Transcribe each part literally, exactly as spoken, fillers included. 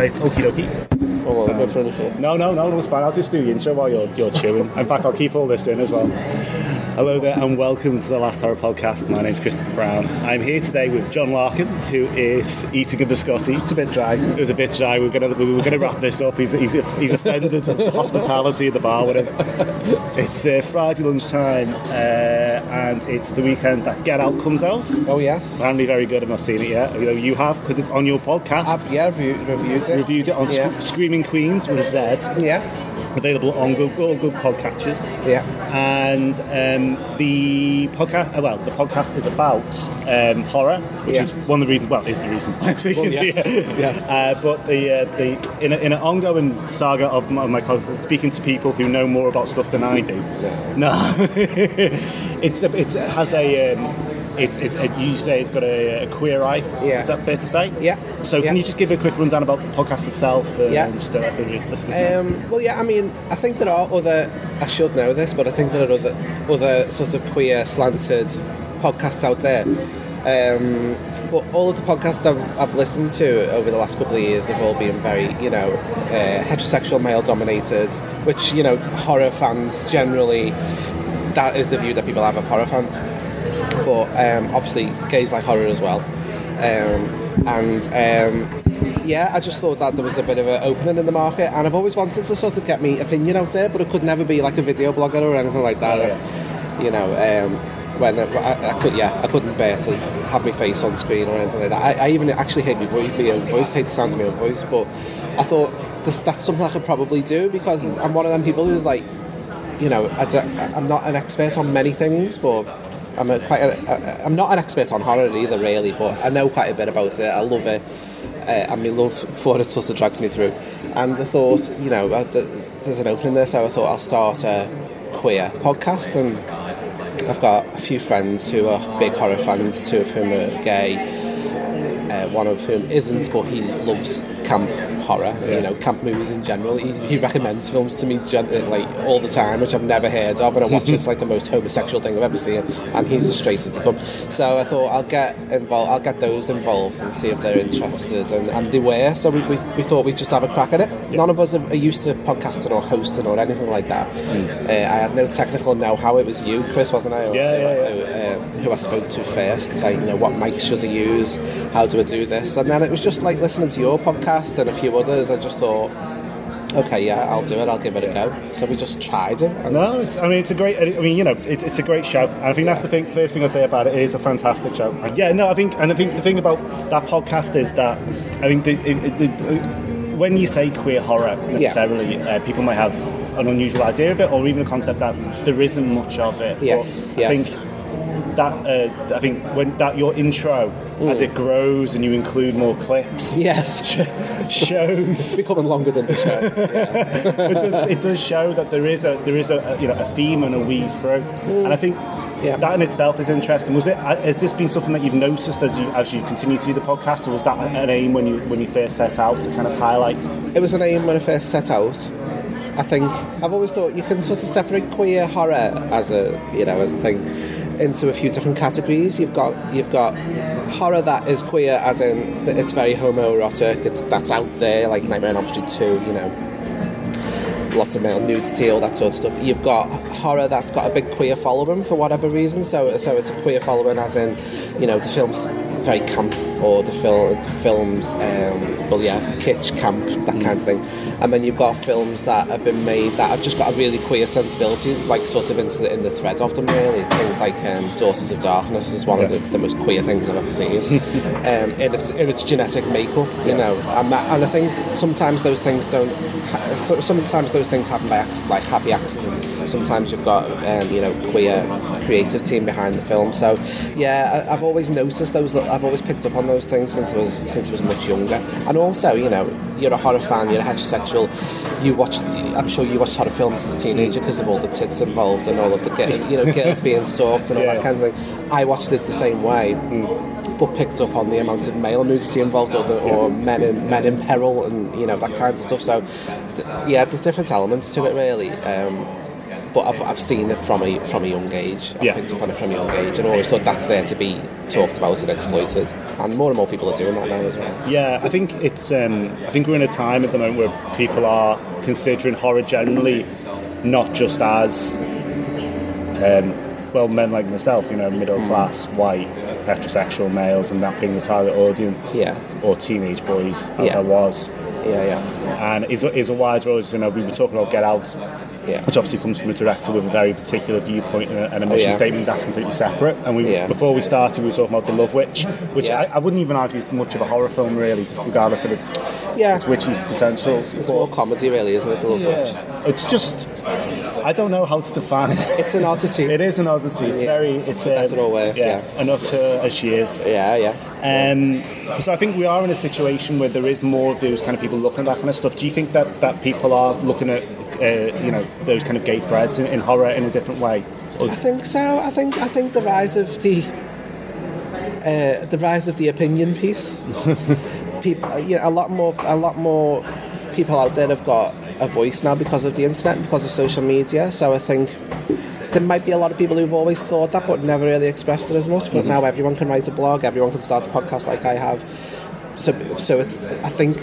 Right, okie dokie. Oh, So- go for it. No, no, no, no, it's fine. I'll just do the intro while you're, you're chewing. In fact, I'll keep all this in as well. Hello there and welcome to the Last Horror Podcast. My name's Christopher Brown. I'm here today with John Larkin, who is eating a biscotti. It's a bit dry. It was a bit dry. We're going to we were going to wrap this up. He's he's, he's offended at the hospitality of the bar with him. It's uh, Friday lunchtime, uh, and it's the weekend that Get Out comes out. Oh, yes. Apparently very good. I've not seen it yet. You know, you have because it's on your podcast. I've, yeah, review, reviewed it. Reviewed it on Yeah. Sc- Screaming Queens with Z. Yes. Available on good, good, good podcatchers. Yeah. And um, the podcast, uh, well, the podcast is about um, horror, which Yeah. is one of the reasons. Well, is the reason I'm speaking Well, to yes. you. Yes. Uh, but the uh, the in, a, in an ongoing saga of my, my podcast, speaking to people who know more about stuff than I do. Yeah. No, it's a, it's, it has a. Um, It's, it's, it, you say it's got a, a queer eye. Yeah. Is that fair to say? Yeah. So can Yeah. you just give a quick rundown about the podcast itself? Uh, Yeah. And just to let the listeners know? Um, well, yeah, I mean, I think there are other, I should know this, but I think there are other, other sorts of queer slanted podcasts out there. Um, but all of the podcasts I've, I've listened to over the last couple of years have all been very, you know, uh, heterosexual, male dominated, which, you know, horror fans generally, that is the view that people have of horror fans. But um, obviously gays like horror as well, um, and um, yeah, I just thought that there was a bit of an opening in the market, and I've always wanted to sort of get my opinion out there, but it could never be like a video blogger or anything like that. Oh, yeah. You know, um, when I, I could, yeah, I couldn't bear to have my face on screen or anything like that. I, I even actually hate my voice, my own voice, hate the sound of my own voice, but I thought this, that's something I could probably do because I'm one of them people who's like, you know, I don't, I'm not an expert on many things, but I'm a, quite. A, a, I'm not an expert on horror either, really, but I know quite a bit about it. I love it, uh, and my love for it sort of drags me through. And I thought, you know, uh, there's an opening there, so I thought I'll start a queer podcast. And I've got a few friends who are big horror fans, two of whom are gay, uh, one of whom isn't, but he loves camp horror, Yeah. you know, camp movies in general. He, he recommends films to me gen- like all the time, which I've never heard of, and I watch it's like the most homosexual thing I've ever seen, and he's as straight as they come. So I thought I'll get involved, I'll get those involved and see if they're interested, and, and they were. So we, we, we thought we'd just have a crack at it. Yeah. None of us are, are used to podcasting or hosting or anything like that. Mm. Uh, I had no technical know-how. It was you, Chris, wasn't I? Who, Yeah, yeah, yeah. Who, uh, who I spoke to first, saying, you know, what mics should I use? How do I do this? And then it was just like listening to your podcast and a few others. I just thought, okay, yeah, I'll do it. I'll give it a go. So we just tried it. And No, it's. I mean, it's a great. I mean, you know, it's, it's a great show. And I think that's the thing. First thing I'd say about it, it is a fantastic show. And yeah, no, I think, and I think the thing about that podcast is that I think the, it, the, the, when you say queer horror, necessarily, uh, people might have an unusual idea of it, or even a concept that there isn't much of it. Yes, But yes. I think that uh, I think when that your intro, as it grows and you include more clips, yes, shows. it's becoming longer than the show. Yeah. it does it does show that there is a there is a, a you know a theme and a weave through, and I think Yeah. that in itself is interesting. Was it has this been something that you've noticed as you as you continue to do the podcast, or was that an aim when you when you first set out to kind of highlight? It was an aim when I first set out. I think I've always thought you can sort of separate queer horror as a you know as a thing into a few different categories. You've got you've got horror that is queer, as in it's very homoerotic. It's that's out there, like Nightmare on Elm Street two. You know, lots of male nudity, all that sort of stuff. You've got horror that's got a big queer following for whatever reason. So so it's a queer following, as in you know the film's very camp, or the film the films um, well yeah kitsch camp, that kind of thing. And then you've got films that have been made that have just got a really queer sensibility, like sort of into the, in the thread of them, really. Things like um, Daughters of Darkness is one Yeah. of the, the most queer things I've ever seen. um, in, its, in its genetic makeup, you know. And, that, and I think sometimes those things don't... Ha- so- sometimes those things happen by ac- like happy accident. Sometimes you've got, um, you know, queer creative team behind the film. So, yeah, I, I've always noticed those... I've always picked up on those things since I was since I was much younger. And also, you know, you're a horror fan, you're a heterosexual, you watch, I'm sure you watched horror films as a teenager because of all the tits involved and all of the, gi- you know, girls being stalked and all Yeah. that kind of thing. I watched it the same way, but picked up on the amount of male nudity involved, or, the, or men in men in peril, and you know that kind of stuff. So, th- yeah, there's different elements to it, really. Um, but I've, I've seen it from a from a young age. I've Yeah. picked up on it from a young age, and always thought that's there to be talked about and exploited. And more and more people are doing that now as well. Yeah, I think it's. Um, I think we're in a time at the moment where people are considering horror generally not just as, um, well, men like myself, you know, middle Mm. class, white, heterosexual males, and that being the target audience. Yeah. Or teenage boys, as Yeah. I was. Yeah, yeah, And is is a wide range. You know, we were talking about Get Out, yeah. which obviously comes from a director with a very particular viewpoint and a, and a mission Oh, yeah. statement that's completely separate. And we, Yeah. before we started, we were talking about The Love Witch, which Yeah. I, I wouldn't even argue is much of a horror film, really, just regardless of its Yeah. its witchy potentials. It's more comedy, really, isn't it? The Love Witch. It's just, I don't know how to define it. It's an oddity. It is an oddity. It's Yeah. very, it's That's um, it all works, yeah. an utter as she is. Yeah, yeah. Um, so I think we are in a situation where there is more of those kind of people looking at that kind of stuff. Do you think that, that people are looking at, uh, you know, those kind of gay threads in, in horror in a different way? Or, I think so. I think I think the rise of the uh, the rise of the opinion piece. People, you know, a lot more a lot more people out there have got a voice now because of the internet, because of social media. So I think there might be a lot of people who've always thought that but never really expressed it as much. But mm-hmm. now everyone can write a blog, everyone can start a podcast like I have. So, so it's. I think,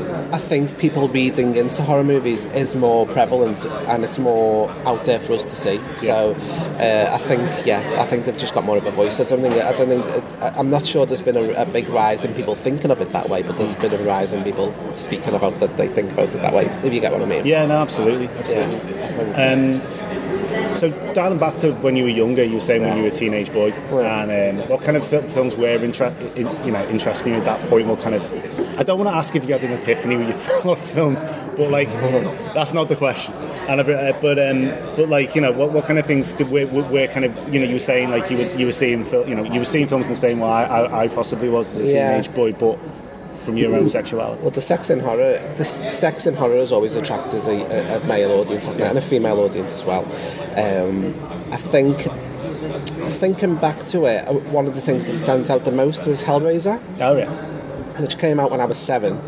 I think people reading into horror movies is more prevalent and it's more out there for us to see. Yeah. So, uh, I think, yeah, I think they've just got more of a voice. I don't think. I don't think. I'm not sure there's been a, a big rise in people thinking of it that way, but there's been a rise in people speaking about that they think about it that way. If you get what I mean. Yeah. No. Absolutely. Absolutely. Yeah. Um, So, dialing back to when you were younger, you were saying when you were a teenage boy, yeah. and um, what kind of fil- films were inter- in, you know, interesting you at that point? What kind of? I don't want to ask if you had an epiphany with your films, but like, that's not the question. And uh, but um, but like, you know, what, what kind of things did were, were kind of, you know, you were saying like you were you were seeing fil- you know you were seeing films in the same way I, I possibly was as a teenage yeah. boy, but from your own sexuality. Well, the sex in horror, the sex in horror has always attracted a, a, a male audience, hasn't it, and a female audience as well. Um, I think, thinking back to it, one of the things that stands out the most is Hellraiser. Oh yeah. Which came out when I was seven.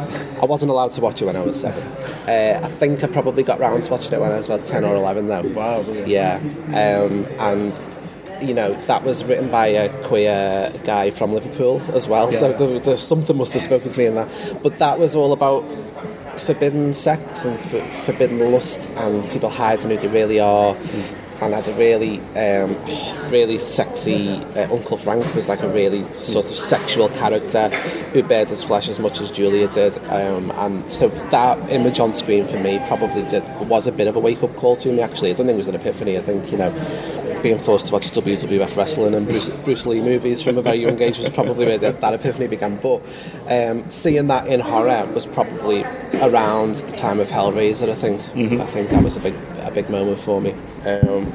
I wasn't allowed to watch it when I was seven. Uh, I think I probably got round to watching it when I was about ten or eleven, though. Wow. Really? Yeah. Um, and. You know, that was written by a queer guy from Liverpool as well, yeah, so yeah. There, there, something must have spoken to me in that. But that was all about forbidden sex and f- forbidden lust and people hiding who they really are. Mm. And had a really, um, really sexy uh, Uncle Frank was like a really sort of sexual character who bared his flesh as much as Julia did. Um, and so that image on screen for me probably did was a bit of a wake-up call to me, actually. I don't think it was an epiphany. I think, you know, being forced to watch W W F wrestling and Bruce, Bruce Lee movies from a very young age was probably where that, that epiphany began. But um, seeing that in horror was probably around the time of Hellraiser, I think. Mm-hmm. I think that was a big a big moment for me. Um,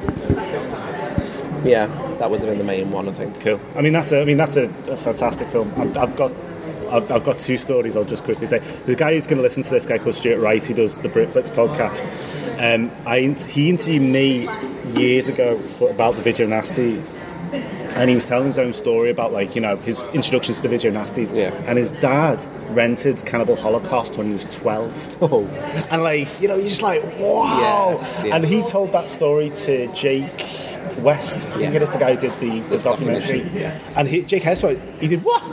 yeah, that would have been the main one, I think. Cool. I mean, that's a, I mean, that's a, a fantastic film. I've, I've got, I've, I've got two stories. I'll just quickly say. The guy who's going to listen to this, guy called Stuart Rice, who does the Britflix podcast. Um, I he interviewed me years ago for, about the Video Nasties, and he was telling his own story about, like, you know, his introductions to the Video Nasties. Yeah. And his dad rented Cannibal Holocaust when he was twelve. Oh. And, like, you know, you're just like, wow. Yes, yeah. And he told that story to Jake West. I think yeah. it is the guy who did the, the, the documentary. documentary. Yeah. And he, Jake Hesworth, he did what?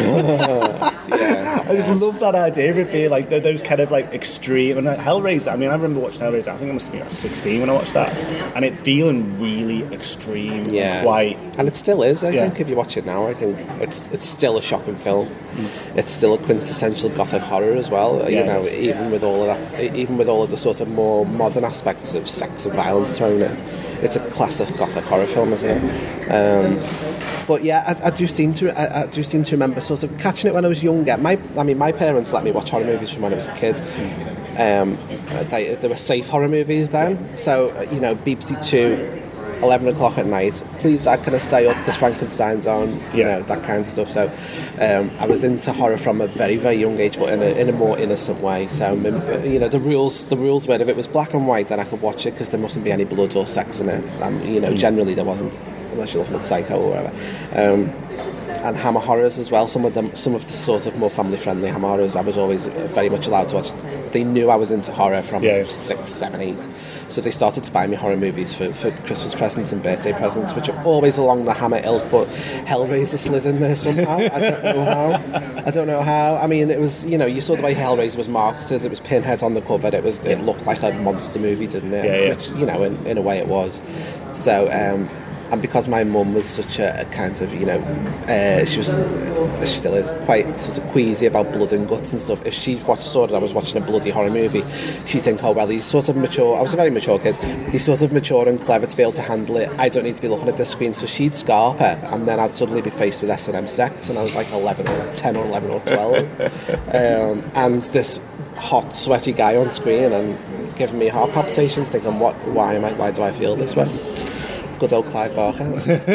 yeah. I just love that idea of it being like those kind of like extreme. And like Hellraiser, I mean, I remember watching Hellraiser, I think I must have been like sixteen when I watched that. And it feeling really extreme, yeah. quite. And it still is, I yeah. think, if you watch it now. I think it's it's still a shocking film. Mm. It's still a quintessential gothic horror as well. Yeah, you know, even with all of that, even with all of the sort of more modern aspects of sex and violence thrown in. It's a classic gothic horror film, isn't it? Um, but yeah, I, I do seem to I, I do seem to remember sort of catching it when I was younger. My, I mean, my parents let me watch horror movies from when I was a kid. Um, they, there were safe horror movies then, so you know, B B C Two, eleven o'clock at night. Please, Dad, can I stay up because Frankenstein's on? You know, that kind of stuff. So um, I was into horror from a very, very young age, but in a, in a more innocent way. So you know, the rules the rules were if it was black and white, then I could watch it because there mustn't be any blood or sex in it. And you know, generally there wasn't, unless you're looking at Psycho or whatever. Um, and Hammer horrors as well. Some of them, some of the sort of more family-friendly Hammer horrors, I was always very much allowed to watch they knew I was into horror from Yeah. six, seven, eight. So they started to buy me horror movies for, for Christmas presents and birthday presents, which are always along the Hammer ilk, but Hellraiser slid in there somehow. I don't know how. I don't know how. I mean, it was, you know, you saw the way Hellraiser was marketed. It was Pinhead on the cover. It was, it looked like a monster movie, didn't it? Yeah, yeah. Which, you know, in, in a way it was. So, um, and because my mum was such a, a kind of, you know, uh, she was, she still is, quite sort of queasy about blood and guts and stuff. If she watched, saw that I was watching a bloody horror movie, she'd think, oh, well, he's sort of mature. I was a very mature kid. He's sort of mature and clever to be able to handle it. I don't need to be looking at this screen. So she'd scarp her, and then I'd suddenly be faced with S and M sex, and I was like eleven or ten or eleven or twelve. um, and this hot, sweaty guy on screen and giving me heart palpitations, thinking, what, why am I, why do I feel this way? Good old Clive Barker.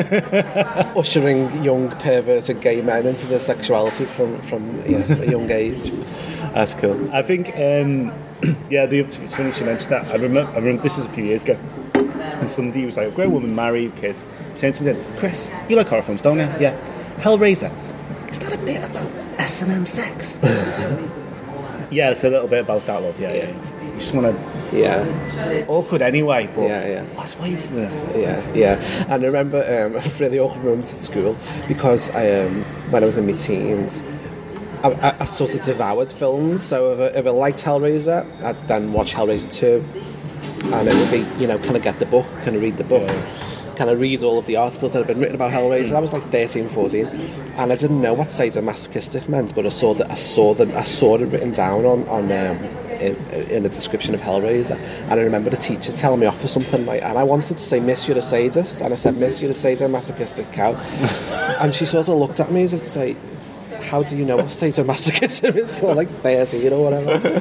Ushering young perverted gay men into their sexuality from, from yeah, a young age. That's cool. I think, um, yeah, the, it's funny she mentioned that. I remember, I remember this is a few years ago, and somebody was like, a great woman, married, kids, saying to me, Chris, you like horror films, don't you? Yeah. Hellraiser, is that a bit about S and M sex? Yeah, it's a little bit about that, love, yeah, yeah. yeah. You just want to... Yeah. Awkward anyway, but yeah, yeah. that's why you do it. Yeah, yeah. And I remember um, a really awkward moment at school because I, um, when I was in my teens, I, I, I sort of devoured films. So if I, if I liked Hellraiser, I'd then watch Hellraiser two. And it would be, you know, kind of get the book, kind of read the book. Yeah. Kind of read all of the articles that had been written about Hellraiser. Mm. I was like thirteen, fourteen, and I didn't know what sadomasochistic meant, but I saw that I saw that I saw it written down on on um, in, in a description of Hellraiser, and I remember the teacher telling me off for something like, and I wanted to say, "Miss, you're a sadist," and I said, "Miss, you're a sadomasochistic cow," and she sort of looked at me as if to say, how do you know what sadomasochism is? You're like thirty, or whatever.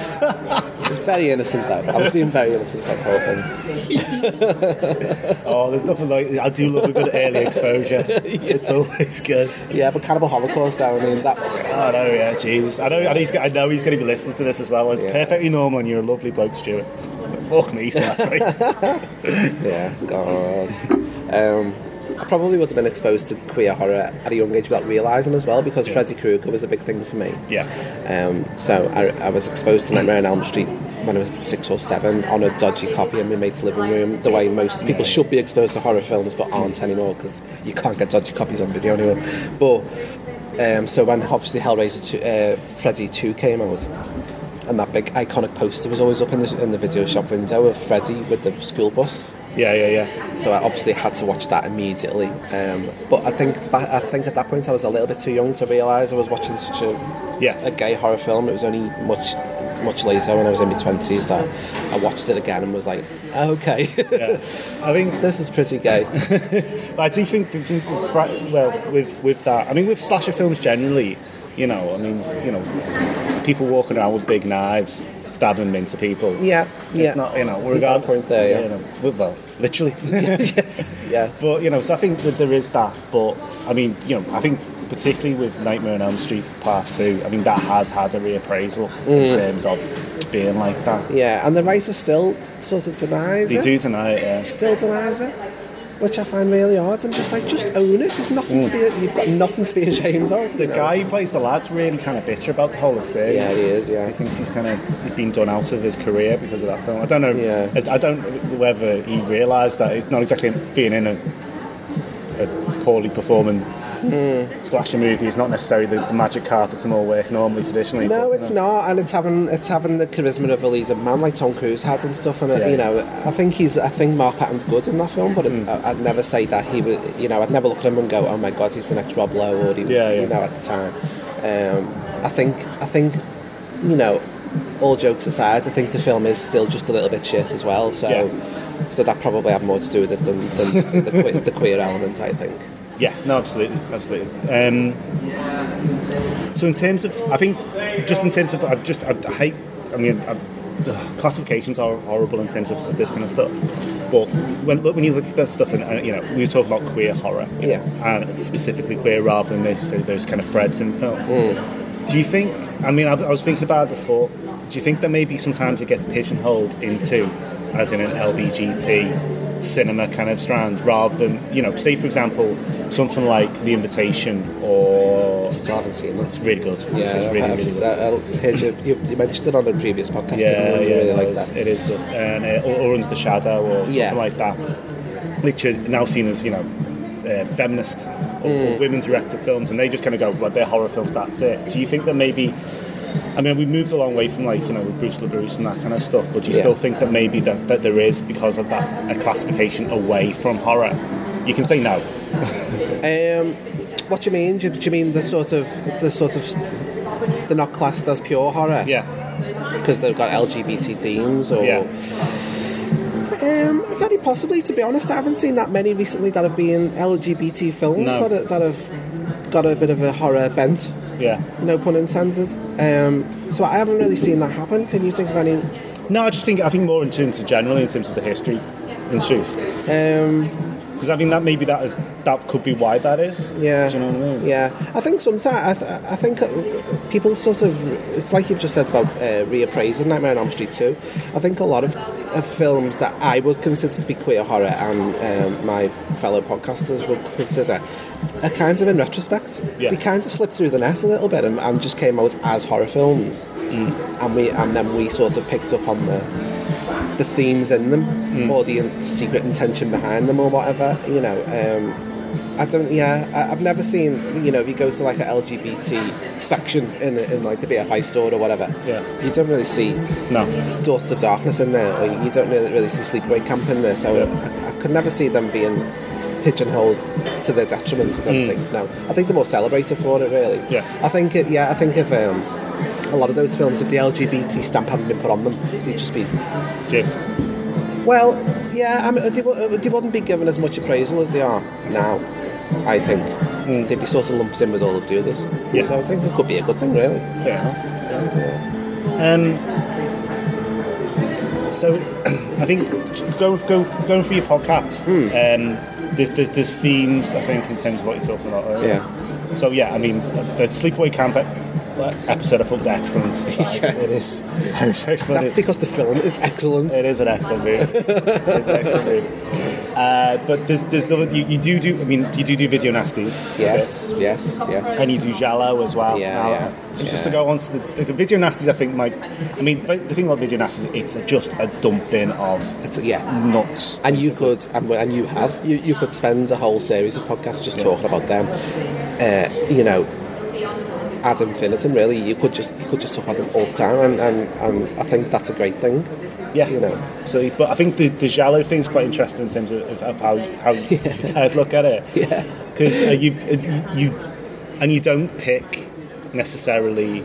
Very innocent though. I was being very innocent about the whole thing. Oh, there's nothing like, I do love a good early exposure. Yeah. It's always good. Yeah, but Cannibal Holocaust though, I mean that. I know, yeah, Jesus. I know, I know he's, I know he's going to be listening to this as well. It's yeah. perfectly normal, and you're a lovely bloke, Stuart. Fuck me, so yeah, God. Um, I probably would have been exposed to queer horror at a young age without realising as well, because yeah. Freddy Krueger was a big thing for me. Yeah. Um, so I, I was exposed to Nightmare on Elm Street when I was six or seven on a dodgy copy in my mate's living room, the way most people yeah. should be exposed to horror films but aren't anymore, because you can't get dodgy copies on video anymore. But um, so when obviously Hellraiser two, uh, Freddy two came out, and that big iconic poster was always up in the, in the video shop window of Freddy with the school bus. Yeah, yeah, yeah. So I obviously had to watch that immediately. Um, but I think I think at that point I was a little bit too young to realise I was watching such a yeah. a gay horror film. It was only much much later, when I was in my twenties, that I watched it again and was like, okay, yeah. I think this is pretty gay. But I do think, think, well, with with that, I mean, with slasher films generally, you know, I mean, you know, people walking around with big knives, stabbing them into people. Yeah, yeah. It's not, you know, regardless. Point there, yeah. You know, well, literally. Yes, yeah. But, you know, so I think that there is that. But, I mean, you know, I think particularly with Nightmare on Elm Street Part two, I mean, that has had a reappraisal mm. in terms of being like that. Yeah, and the writer still sort of denies they it. They do deny it, yeah. Still denies it, which I find really odd. I'm just like, just own it. There's nothing mm. to be. You've got nothing to be ashamed of. The know? guy who plays the lad's really kind of bitter about the whole experience. Yeah, he is. Yeah, he thinks he's kind of he's been done out of his career because of that film. I don't know. Yeah. I don't know whether he realised that it's not exactly being in a, a poorly performing mm. slasher movie. It's not necessarily the, the magic carpets and all work normally traditionally. No, but, it's you know. not, and it's having it's having the charisma of a leading man like Tom Cruise had and stuff. And yeah. you know, I think he's I think Mark Patton's good in that film, but it, mm. I'd never say that he was. You know, I'd never look at him and go, "Oh my God, he's the next Rob Lowe," or he was. Yeah, yeah. You know, at the time, um, I think I think you know, all jokes aside, I think the film is still just a little bit shit as well. So, yeah. so that probably had more to do with it than, than the, que- the queer element, I think. Yeah, no, absolutely, absolutely. Um, so in terms of, I think, just in terms of, I just, I, I hate, I mean, I, ugh, classifications are horrible in terms of this kind of stuff. But when look, when you look at that stuff, and, and you know, we talk about queer horror, you yeah, know, and specifically queer rather than those, those kind of threads in films. Mm. Do you think? I mean, I, I was thinking about it before. Do you think that maybe sometimes it gets pigeonholed into, as in an L B G T cinema kind of strand, rather than, you know, say for example, something like The Invitation, or Still haven't seen it. it's really good. Yeah, it's really, I've, really good. uh, I heard you, you, you mentioned it on a previous podcast. Yeah, didn't you? yeah, really no, like it's- that. it is good. And uh, or, or Under the Shadow, or something Yeah. like that, which are now seen as, you know, uh, feminist or, Mm. or women's directed films, and they just kind of go, well, they're horror films, that's it. Do you think that maybe, I mean, we've moved a long way from, like, you know, Bruce LaBruce and that kind of stuff, but do you Yeah. still think that maybe that, that there is, because of that, a classification away from horror? You can say no. Um, what do you mean? Do you, do you mean the sort of the sort of they're not classed as pure horror? Yeah. Because they've got L G B T themes, or Yeah. um, very possibly. To be honest, I haven't seen that many recently that have been L G B T films No. that, are, that have got a bit of a horror bent. Yeah. No pun intended. Um, so I haven't really seen that happen. Can you think of any? No, I just think, I think more in terms of generally, in terms of the history, in truth. Um, Because I mean, that maybe that is that could be why that is. Yeah, Do you know what I mean? Yeah, I think sometimes I, th- I think people sort of, it's like you've just said about uh, reappraising Nightmare on Elm Street two. I think a lot of, of films that I would consider to be queer horror, and um, my fellow podcasters would consider, are kind of in retrospect. Yeah. They kind of slipped through the net a little bit and, and just came out as horror films, Mm. and we and then we sort of picked up on the the themes in them, Mm. or the in- secret intention behind them, or whatever. You know, um, I don't. Yeah, I, I've never seen. You know, if you go to like an L G B T section in in like the B F I store or whatever, Yeah. you don't really see No. Daughters of Darkness in there, or you don't really, really see Sleepaway Camp in there. So Yeah. I, I could never see them being pigeonholed to their detriment. I don't Mm. think. No, I think they're more celebrated for it. Really. Yeah. I think. It, yeah, I think if. Um, a lot of those films, if the L G B T stamp hadn't been put on them, they'd just be... James. Well, yeah, I mean, they, wou- they wouldn't be given as much appraisal as they are now, I think. Mm. They'd be sort of lumped in with all of the others. Yeah. So I think it could be a good thing, really. Yeah. Yeah. Um, so, I think go, go, going through your podcast, Hmm. um, there's, there's there's themes, I think, in terms of what you're talking about earlier. Yeah. So yeah, I mean, the, the Sleepaway Camp episode I thought was excellent. Like, Yeah. It is very, very funny. That's because the film is excellent. It is an excellent movie. It's an excellent movie. Uh, but there's, there's the, you, you do do. I mean, you do do video nasties. a Yes, yes, yes. bit, and you do Giallo as well. Yeah, Now, yeah, So yeah. just to go on to the, the video nasties, I think might. I mean, the thing about video nasties, it's a, just a dumping of It's, yeah. nuts. And you basically. could, and, and you have, you, you could spend a whole series of podcasts just talking about them. Uh, you know, ad infinitum, really. You could just you could just talk about them all the time, and, and, and I think that's a great thing. Yeah, You know. So, but I think the the Giallo thing is quite interesting in terms of, of, of how how you guys look at it. Yeah. Because uh, you uh, you and you don't pick necessarily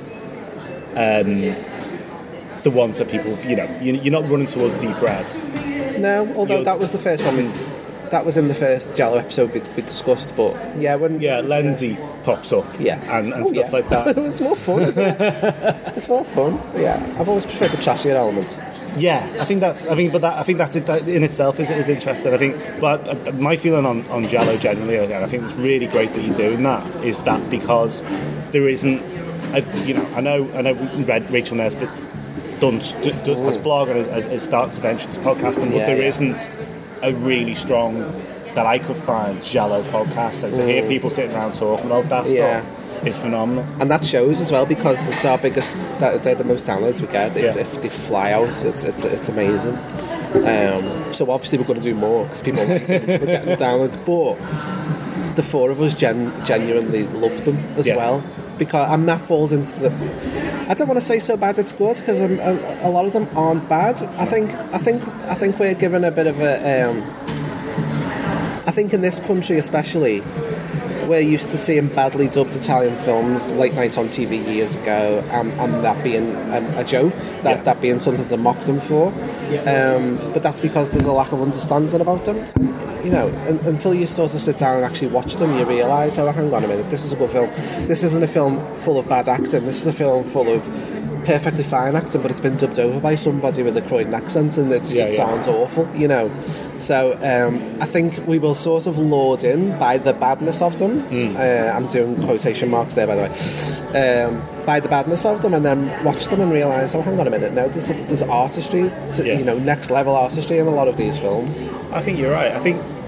um, the ones that people, you know, you, you're not running towards deep red. No, although You're- that was the first one. We, that was in the first Giallo episode we, we discussed. But yeah, when Yeah, Lenzi pops up. yeah, and, and Oh, stuff yeah. like that. It's more fun, isn't it? It's more fun. Yeah, I've always preferred the trashier element. Yeah, I think that's. I mean, but that I think that's it, that in itself is is interesting. I think, but uh, my feeling on on Giallo generally, and I think it's really great that you're doing that. Is that because there isn't, a, you know, I know I know we read Rachel Nesbitt done d- d- has blog and has, has started to venture to podcasting, but Yeah, there yeah. not a really strong that I could find Giallo podcast. And to hear people sitting around talking about that Yeah. stuff is phenomenal. And that shows as well because it's our biggest. That they're the most downloads we get. If, Yeah. if they fly out, it's it's, it's amazing. Um, so obviously we're going to do more because people are getting the downloads. But the four of us gen- genuinely love them as Yeah. well. Because and that falls into the. I don't want to say so bad it's good because um, a, a lot of them aren't bad. I think I think I think we're given a bit of a. Um, I think in this country especially, we're used to seeing badly dubbed Italian films late night on T V years ago, and, and that being a, a joke, that, Yeah. that being something to mock them for. Um, but that's because there's a lack of understanding about them. And, you know, un, until you sort of sit down and actually watch them, you realise, oh, hang on a minute, this is a good film. This isn't a film full of bad acting. This is a film full of perfectly fine acting, but it's been dubbed over by somebody with a Croydon accent, and it's, Yeah, it yeah. sounds awful, you know. So um, I think we will sort of lured in by the badness of them. Mm. Uh, I'm doing quotation marks there, by the way. Um, by the badness of them, and then watch them and realise, oh, hang on a minute, no, there's there's artistry, to, Yeah. you know, next level artistry in a lot of these films. I think you're right. I think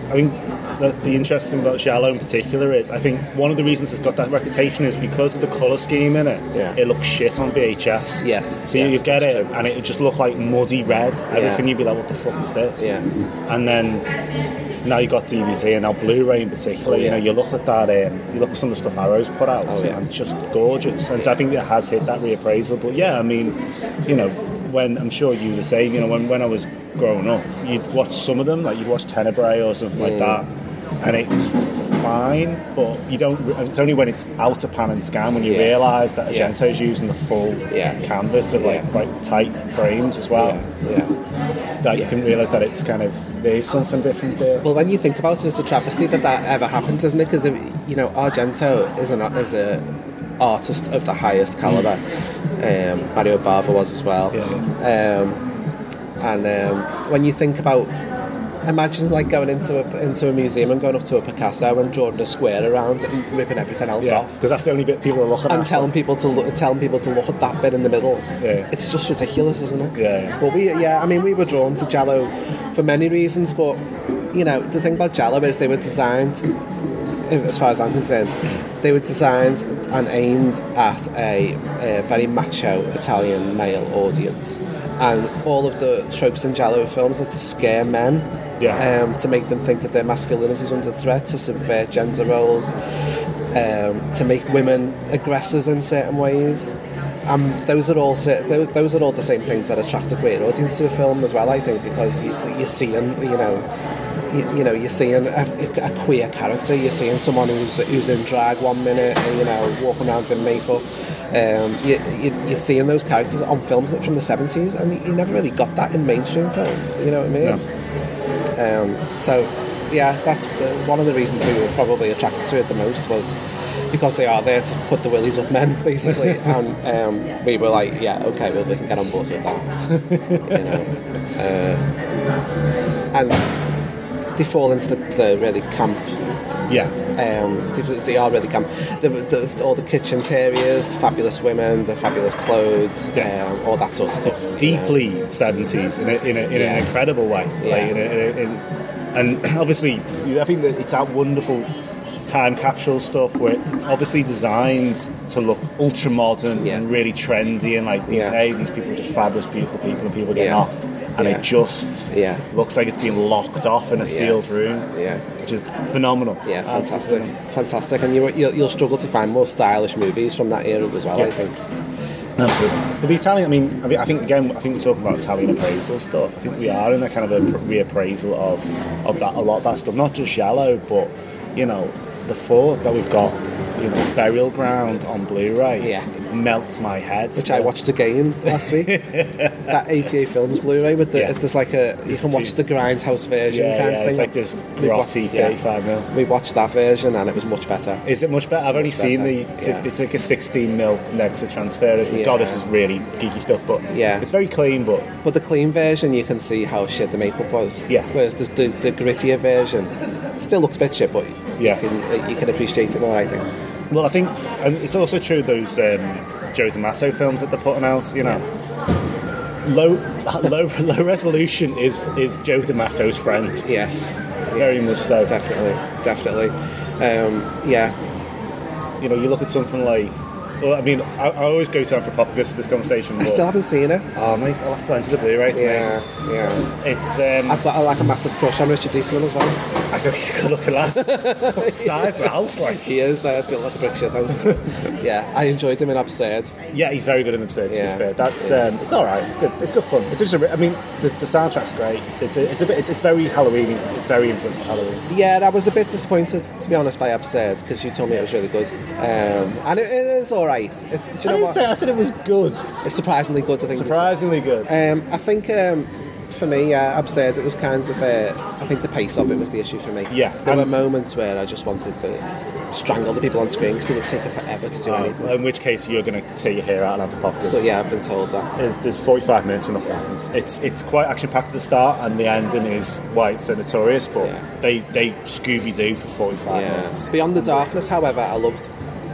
I think the, the interesting thing about Giallo in particular is I think one of the reasons it's got that reputation is because of the colour scheme in it. Yeah. It looks shit on V H S. Yes. So yes, you get it true. and it just looked like muddy red. Everything Yeah. you'd be like, what the fuck is this? Yeah. And then now you got D V D and now Blu-ray in particular. Oh, yeah. You know, you look at that, um, you look at some of the stuff Arrow's put out, Oh, yeah. and it's just gorgeous. And so I think it has hit that reappraisal. But yeah, I mean, you know, when I'm sure you were the same. You know, when when I was growing up, you'd watch some of them, like you'd watch Tenebrae or something Mm. like that, and it was fine. But you don't. It's only when it's out of pan and scan when you Yeah. realise that Yeah. Argento's using the full Yeah. canvas of like Yeah. quite tight frames as well. Yeah. That you can realise that it's kind of there's something different there. Well, when you think about it, it's a travesty that that ever happened, isn't it? Because you know, Argento is an is a artist of the highest caliber. Um, Mario Bava was as well. Yeah, yeah. Um, and um, when you think about, imagine like going into a into a museum and going up to a Picasso and drawing a square around it and ripping everything else Yeah, off. because that's the only bit people are looking And at. telling people to look, telling people to look at that bit in the middle. Yeah. It's just ridiculous, isn't it? Yeah, yeah. But we, yeah, I mean, we were drawn to Giallo for many reasons. But you know, the thing about Giallo is they were designed, as far as I'm concerned, they were designed and aimed at a, a very macho Italian male audience, and all of the tropes in Giallo films are to scare men. Yeah. Um, to make them think that their masculinity is under threat, to subvert gender roles, um, to make women aggressors in certain ways. Um, those are all those, those are all the same things that attract a queer audience to a film as well. I think because you, you're seeing, you know, you, you know, you're seeing a, a queer character. You're seeing someone who's who's in drag one minute, and you know, walking around in makeup. Um, you, you, you're seeing those characters on films from the seventies, and you never really got that in mainstream films. You know what I mean? No. Um, so, yeah, that's the, one of the reasons we were probably attracted to it the most was because they are there to put the willies up men, basically, and um, we were like, yeah, okay, well, we can get on board with that, you know. Uh, and they fall into the, the really camp. Yeah. Um, they, they are really camp. The, the, all the kitchen interiors, the fabulous women, the fabulous clothes, Yeah. um, all that sort of stuff. Deeply you know. seventies in, a, in, a, in Yeah. an incredible way. Yeah. Like in a, in a, in, and obviously, I think that it's that wonderful time capsule stuff where it's obviously designed to look ultra modern Yeah. and really trendy, and like these, Yeah. hey, these people are just fabulous, beautiful people, and people are getting Yeah. off. And Yeah. it just Yeah. looks like it's being locked off in a sealed Yes. room, Yeah. which is phenomenal. Yeah, Absolutely. fantastic, fantastic, and you, you'll, you'll struggle to find more stylish movies from that era as well. Yeah. I think. Absolutely. But the Italian, I mean, I mean, I think again, I think we're talking about Italian appraisal stuff. I think we are in a kind of a reappraisal of of that, a lot of that stuff, not just Giallo, but you know, the thought that we've got, you know, Burial Ground on Blu-ray, Yeah. melts my head. Which I watched again last week. That eighty-eight Films Blu-ray with the Yeah. there's like a you It's can watch two- the Grindhouse version Yeah, kind yeah, of thing. it's like this We wa- grotty yeah. thirty-five mil. We watched that version and it was much better. Is it much better? I've only much seen better, the. It's, yeah. it's like a sixteen mil negative transfer. Isn't it? Yeah. God, this is really geeky stuff, but Yeah. it's very clean. But But the clean version, you can see how shit the makeup was. Yeah. Whereas the, the, the grittier version still looks a bit shit, but Yeah. you can you can appreciate it more, I think. well, I think, and it's also true those um, Joe D'Amato films that they're putting out. You know, low, low, low resolution is is Joe D'Amato's friend. Yes. Very much so. Definitely, definitely. Um, yeah. You know, you look at something like. Well, I mean, I, I always go to Anthropophagus for this conversation. I But, still haven't seen it. oh, mate, I'll have to lend you the Blu-ray. It's Yeah, amazing. yeah. It's. Um, I've got a, like a massive crush on Richard Eastman as well. I said he's a good looking lad. What size of the house like? He is uh, built like a brick shit house. Yeah, I enjoyed him in Absurd. Yeah, he's very good in Absurd, to Yeah. be fair. That's um, it's all right. It's good. It's good fun. It's just. A, I mean, the, the soundtrack's great. It's a, it's a bit. It's very Halloweeny. It's very influenced by Halloween. Yeah, I was a bit disappointed, to be honest, by Absurd because you told me it was really good, um, and it, it is all right. It's, do you I know didn't what? say. I said it was good. It's surprisingly good. I think. Surprisingly good. Um, I think um, for me, yeah, Absurd. It was kind of. Uh, I think the pace of it was the issue for me. Yeah, there were and- moments where I just wanted to strangle the people on screen because they were taking forever to do Uh, anything. in which case, you're going to tear your hair out and have a pop. So yeah, I've been told that. There's there's forty-five minutes when nothing happens. It's it's quite action packed at the start, and the ending is why it's so notorious. But Yeah. they they Scooby Doo for forty-five Yeah. minutes. Beyond the Darkness, however, I loved.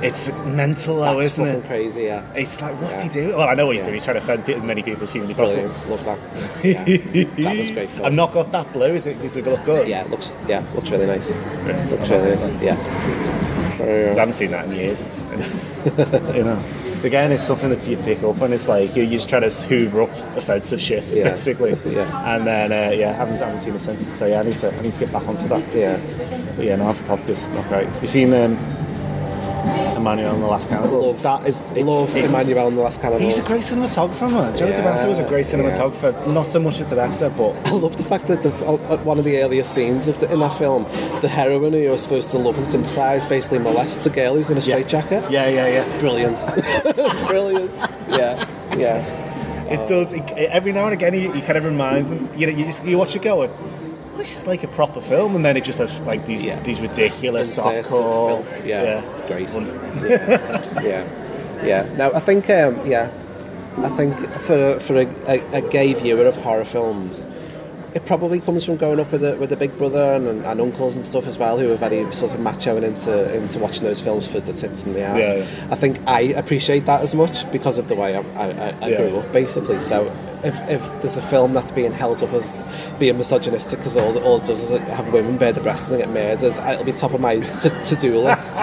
It's mental, though, That's isn't fucking it? crazy, yeah. It's like, what's Yeah. he doing? Well, I know what he's Yeah. doing. He's trying to offend as many people as humanly possible. Brilliant, love that. Yeah. That was great film. I've not got that blue. Is it? Is it look good? Yeah, it looks yeah, looks really nice. Yes. Looks really nice. Yeah. 'Cause I haven't seen that in years. It's, you know, again, it's something that you pick up, and it's like you're just trying to hoover up offensive shit, Yeah. basically. Yeah. And then, uh, yeah, I haven't, I haven't seen it since. So yeah, I need to, I need to get back onto that. Yeah. But yeah, no, Anthropopicus, not great. You've seen um, Emmanuel and the Last Cannibals? Love, that is, it's, love it, Emmanuel and the Last Cannibals. He's a great cinematographer, man. Joe Yeah, Tabasco was a great yeah. cinematographer. Not so much a director, but I love the fact that the, at one of the earlier scenes of the, in that film, the heroine who you're supposed to love and sympathise basically molests a girl who's in a straitjacket. yeah, yeah, yeah. Brilliant. Brilliant. Yeah, yeah. It does. It, every now and again, he, he kind of reminds him. You know, you just you watch it going, well, this is like a proper film, and then it just has like these Yeah. these ridiculous Inserts of softcore. filth. Yeah, it's great. Wonderful. Yeah, yeah. No, I think, um, yeah, I think for a, for a, a, a gay viewer of horror films, it probably comes from growing up with a with a big brother and, and uncles and stuff as well, who are very sort of macho and into into watching those films for the tits and the ass. Yeah, yeah. I think I appreciate that as much because of the way I, I, I Yeah. grew up, basically. So if, if there's a film that's being held up as being misogynistic because all, all it does is have women bare the breasts and get murdered, it'll be top of my to, to-do list.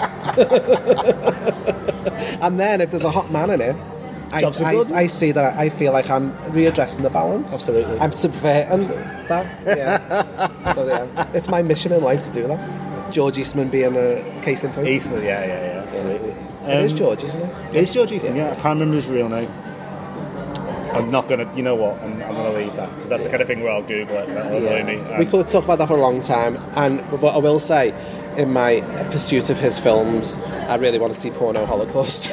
And then if there's a hot man in it, I, Jobs are I, good. I see that I, I feel like I'm readdressing the balance. Absolutely. I'm subverting that. Yeah. So yeah, it's my mission in life to do that. George Eastman being a case in point. Eastman, yeah, yeah, yeah, absolutely. It is Um, George, isn't it? It is George Eastman. Yeah. Yeah, I can't remember his real name. I'm not gonna. You know what? I'm, I'm gonna leave that because that's the kind of thing where I'll Google it. That'll annoy me. Um, We could talk about that for a long time, and what I will say, in my pursuit of his films, I really want to see Porno Holocaust.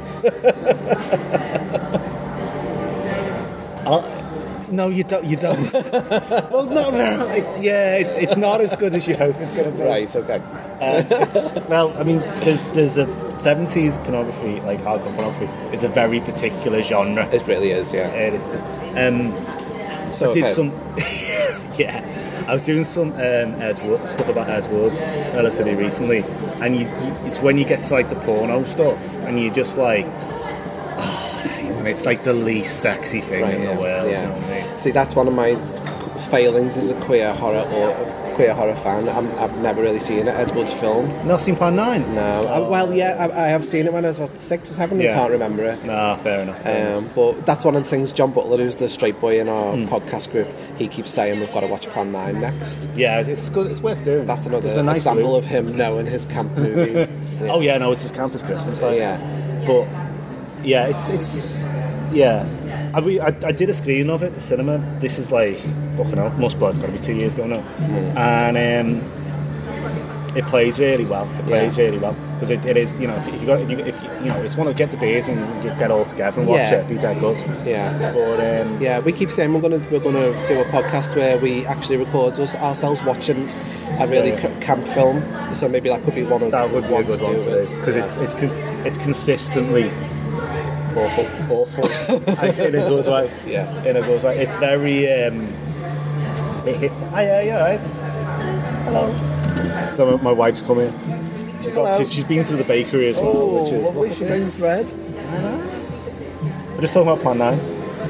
I'll- no, you don't. You don't. Well, no, no. It, yeah, it's it's not as good as you hope it's going to be. Right, okay. Um, it's, well, I mean, there's there's a seventies pornography, like hardcore pornography, is a very particular genre. It really is, yeah. And it's um, So I did okay. some. Yeah, I was doing some um, Ed Wood stuff about Ed Wood relatively recently, and you, you, it's when you get to like the porno stuff, and you're just like, oh, and it's like the least sexy thing Right, in yeah, the world. yeah. You know what I mean? See, that's one of my failings as a queer horror or a queer horror fan. I'm, I've never really seen an Ed Wood film. Not seen Plan Nine. No. Oh. I, well, yeah, I, I have seen it when I was about six or seven. Yeah. I can't remember it. Nah, fair enough. Fair enough. Um, but that's one of the things. John Butler, who's the straight boy in our Hmm. podcast group, he keeps saying we've got to watch Plan Nine next. Yeah, it's good. It's worth doing. That's another It's a nice example loop. of him knowing his camp movies. Yeah. Oh yeah, no, it's his campus Christmas. Like, Yeah. but yeah, it's it's yeah. I, we, I I did a screening of it at the cinema. This is like fucking hell. Must be it's got to be two years ago now, and um, it plays really well. It plays Yeah. really well because it, it is you know if you, if you got if you, if you, you know it's one to get the beers and you get all together and watch Yeah. it. Be dead good. Yeah. But um, Yeah, we keep saying we're gonna we're gonna do a podcast where we actually record us ourselves watching a really Yeah. c- camp film. So maybe that could be one of that would be a one good to one do to do because Yeah. it, it's cons- it's consistently awful. awful and in a good way. Yeah. In a good way. It's very um, it hits. Hi, yeah, you alright? Hello. So my, my wife's coming. She's got. Hello. She's, she's been to the bakery as well, Oh, which is lovely. She brings bread. We're just talking about Plan Nine.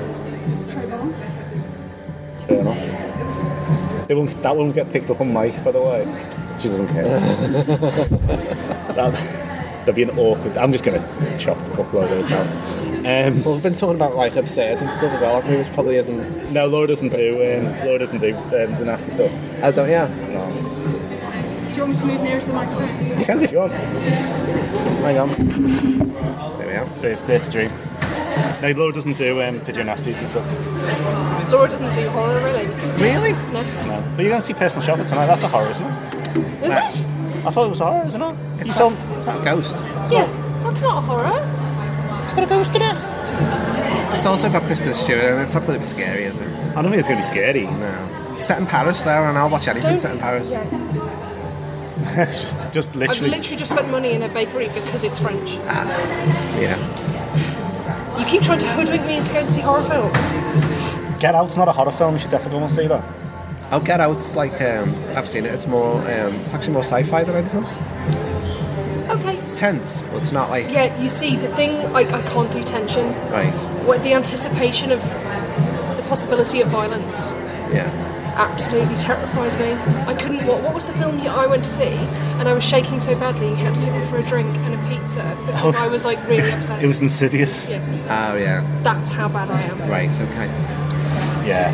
Fair enough. They won't, that won't get picked up on mic, by the way. She doesn't care. that, that'd be an awkward. I'm just gonna chop the fuckload of this house. Um, Well, we've been talking about like absurd and stuff as well, haven't we? Which probably isn't. no, Laura doesn't do. Um, Laura doesn't do um, the nasty stuff. I don't. Yeah. No. Do you want me to move nearer to the microphone? You can if you want. Hang on. There we are. Bit of dirty dream. No, Laura doesn't do um, video nasties and stuff. Laura doesn't do horror, really. Really? No. No. But you're going to see Personal Shopper tonight. That's a horror, isn't it? Is it? I thought it was a horror, isn't it? It's you about, told it's about a ghost. Yeah. That's not a horror. it's got a ghost in it. It's also got Kristen Stewart, and it's not going to be scary, is it? I don't think it's going to be scary. No. It's set in Paris, though, and I'll watch anything Don't- set in Paris. Yeah. It's just, just I've literally. literally just spent money in a bakery because it's French. Yeah. You keep trying to hoodwink me into going to see horror films. Get Out's not a horror film. You should definitely go and see that. Oh, Get Out's like um, I've seen it. It's more. Um, it's actually more sci-fi than anything. Okay, it's tense, but it's not like Yeah, you see, the thing, like, I can't do tension. right. What the anticipation of the possibility of violence Yeah. absolutely terrifies me. I couldn't. What, what was the film you- I went to see? And I was shaking so badly, you had to take me for a drink and a pizza because I was like really upset. It was Insidious. Yeah, Oh yeah. that's how bad I am. Right. Okay. Yeah.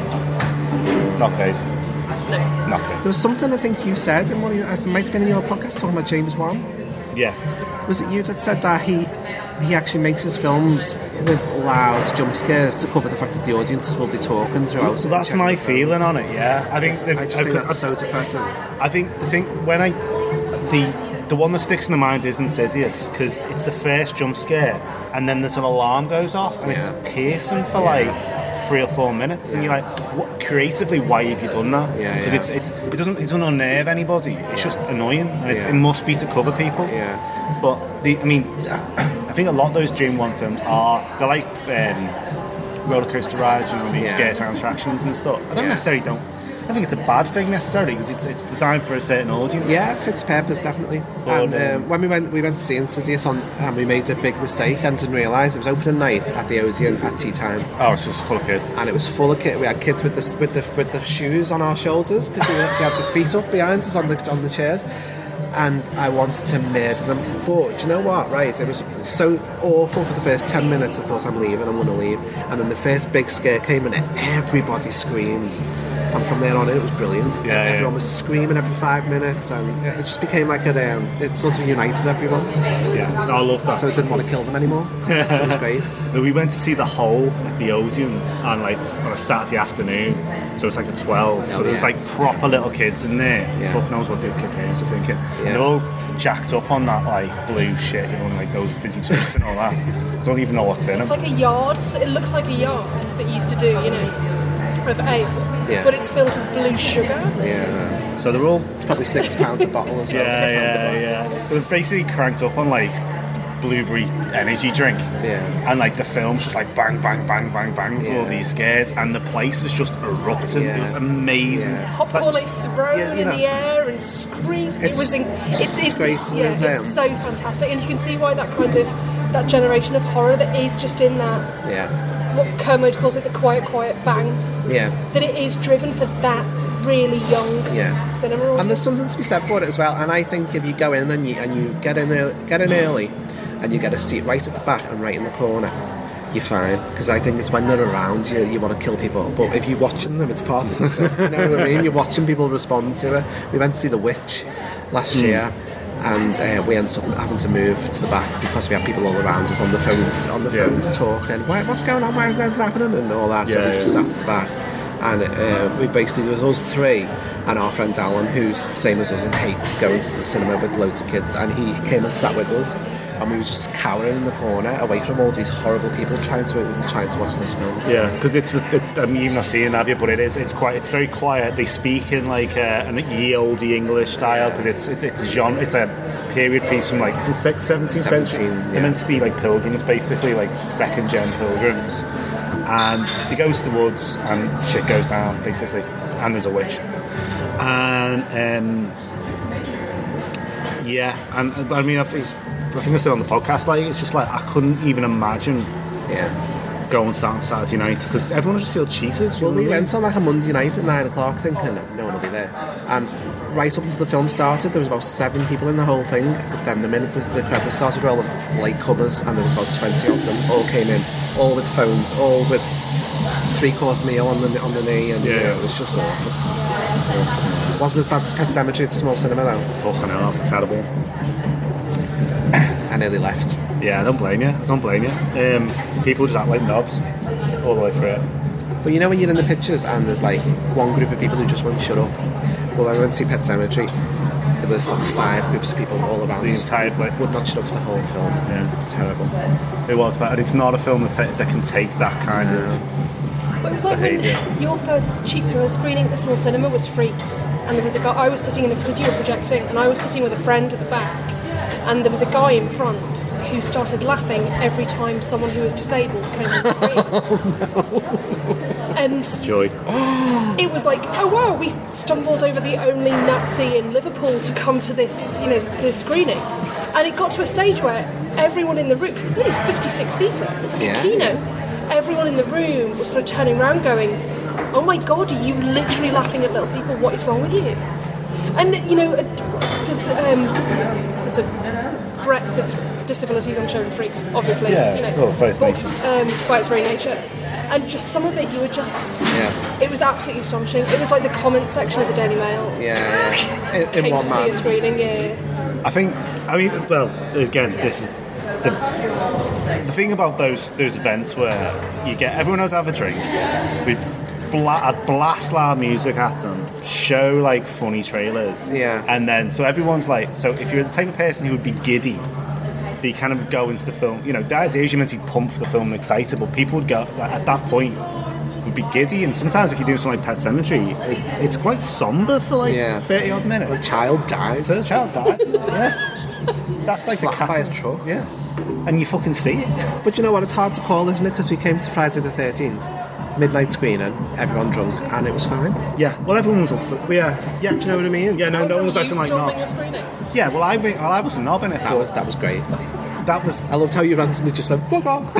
Not crazy. No. Not crazy. There was something I think you said in one of your, it might have been in your podcast talking about James Wan. Yeah. Was it you that said that he he actually makes his films with loud jump scares to cover the fact that the audience will be talking throughout? So that's my feeling on it. Yeah. I think. The, I just think I, that's so depressing. I think the thing when I the the one that sticks in the mind is Insidious because it's the first jump scare and then there's an alarm goes off and Yeah. it's piercing for like three or four minutes and you're like, what, creatively, why have you done that? Yeah, Because yeah. it's it's it doesn't it doesn't unnerve anybody. It's Yeah. just annoying and it's, Yeah. it must be to cover people. Yeah. But the I mean, I think a lot of those Dream One films are they're like um, roller coaster rides, you know, these Yeah. scare town attractions and stuff. I don't Yeah. necessarily don't. I don't think it's a bad thing necessarily because it's it's designed for a certain audience. Yeah, it fits purpose definitely. But, and um, um, when we went, we went to see Insidious on, and we made a big mistake and didn't realise it was opening night at the Odeon at tea time, Oh, it's just full of kids. and it was full of kids. We had kids with the with the with the shoes on our shoulders because they, they had the feet up behind us on the on the chairs. And I wanted to murder them. But do you know what? Right, it was so awful for the first ten minutes. I thought, I'm leaving, I'm going to leave. And then the first big scare came and everybody screamed. And from there on, it was brilliant. Yeah, Everyone yeah. was screaming every five minutes, and it just became like a. Um, it sort of united everyone. Yeah, no, I love that. So I didn't want to kill them anymore. So it was great. No, we went to see The Hole at the Odeon on like on a Saturday afternoon. So it's like a twelve. So Oh, there was yeah. like proper little kids in there. Yeah. Fuck knows what the kid parents were thinking. Yeah. They're all jacked up on that like blue shit, you know, and like those fizzy drinks and all that. I don't even know what's in It's them. like a yard. It looks like a yard that you used to do, you know, of ale. Yeah. But it's filled with blue sugar. Yeah. So they're all It's probably six pounds a bottle as well. yeah, six pounds a yeah, bottle. yeah. So they're basically cranked up on like blueberry energy drink. Yeah. And like the film's just like bang, bang, bang, bang, bang with all Yeah. these scares, and the place is just erupting. Yeah. It was amazing. Yeah. It's like- Popcorn like thrown Yeah, you in know. the air and screamed. It It's- was. In, it, it's it, great, Yeah, it's, it's um, so fantastic, and you can see why that kind of that generation of horror that is just in that Yeah. what Kermode calls it the quiet, quiet bang. Yeah. That it is driven for that really young Yeah. cinema audience. And there's something to be said for it as well. And I think if you go in and you and you get in early, get in early, and you get a seat right at the back and right in the corner, you're fine. Because I think it's when they're around you, you want to kill people. But if you're watching them, it's part of the film. You know what I mean? You're watching people respond to it. We went to see The Witch last year, and uh, we ended up having to move to the back because we had people all around us on the phones, on the Yeah. phones talking. Why, what's going on? Why isn't anything happening? And all that. So Yeah, we just yeah. sat at the back. And uh, we basically, there was us three and our friend Alan, who's the same as us and hates going to the cinema with loads of kids, and he came and sat with us, and we were just cowering in the corner away from all these horrible people trying to trying to watch this film. Yeah, because it's just, it, I mean, you've not seen it, have you? But it is, it's quite, it's very quiet. They speak in like uh, an ye olde English style because it's it, it's a genre, it's a period piece from like the sixth, seventeenth century. seventeen, They're yeah. meant to be like pilgrims, basically, like second gen pilgrims. And he goes to the woods and shit goes down, basically. And there's a witch. And um, yeah, and I mean, I think, I think I said on the podcast, like it's just like I couldn't even imagine Yeah. going to that on Saturday night because everyone just feels cheated. you Well, know we what I mean? went on like a Monday night at nine o'clock thinking no one will be there. And right up until the film started, there was about seven people in the whole thing. But then the minute the, the credits started rolling, late comers, and there was about twenty of them, all came in, all with phones, all with three-course meal on the on the knee, and Yeah, you know, yeah. it was just awful. It wasn't as bad as Pet Sematary at the small cinema though. Fucking hell, that's terrible. I nearly left. Yeah, I don't blame you. I don't blame you. Um, people just act like knobs all the way through it. But you know when you're in the pictures and there's like one group of people who just won't shut up. Well, when I went to see Pet Sematary, there was like five groups of people all around The us. entire place. Would not shut up for the whole film. Yeah. Terrible. It was bad. It's not a film that, ta- that can take that kind of. But it was like when behaviour. your first cheap thrill screening at the small cinema was Freaks, and there was a guy. I was sitting in because you were projecting, and I was sitting with a friend at the back, and there was a guy in front who started laughing every time someone who was disabled came on the screen. And Joy. it was like, oh wow, we stumbled over the only Nazi in Liverpool to come to this, you know, this screening. And it got to a stage where everyone in the room, because it's only a fifty-six seater, it's like Yeah. a kino, everyone in the room was sort of turning around going, oh my God, are you literally laughing at little people? What is wrong with you? And, you know, there's, um, there's a breadth of disabilities on Showing Freaks, obviously. Yeah, you know, well, by its but, nature. Um, by its very nature. And just some of it, you were just... Yeah. It was absolutely astonishing. It was like the comments section of the Daily Mail. Yeah, yeah. In, in Came one to see man. a screening, yeah. I think, I mean, well, again, this is the, the thing about those those events where you get everyone else have a drink, we bla- I'd blast loud music at them, show like funny trailers, Yeah. and then so everyone's like, so if you're the type of person who would be giddy, they kind of go into the film. You know, the idea is you're meant to be pumped for the film and excited, but people would go like, at that point would be giddy, and sometimes if you do something like Pet Sematary, it's, it's quite somber for like Yeah. thirty odd minutes. The child dies. So the child died. Yeah. That's like the Flat by a cat. truck. Yeah. And you fucking see it. But you know what? It's hard to call, isn't it? Because we came to Friday the thirteenth, midnight screening, everyone drunk, and it was fine. Yeah. Well, everyone was up for it. Yeah. Yeah. Do you know what I mean? Yeah. No, Oh, no one from was you acting like stopping the knobs. screening? Yeah. Well, I well, I was a knob in it. That but was that was great. that was. I loved how you randomly just went fuck off.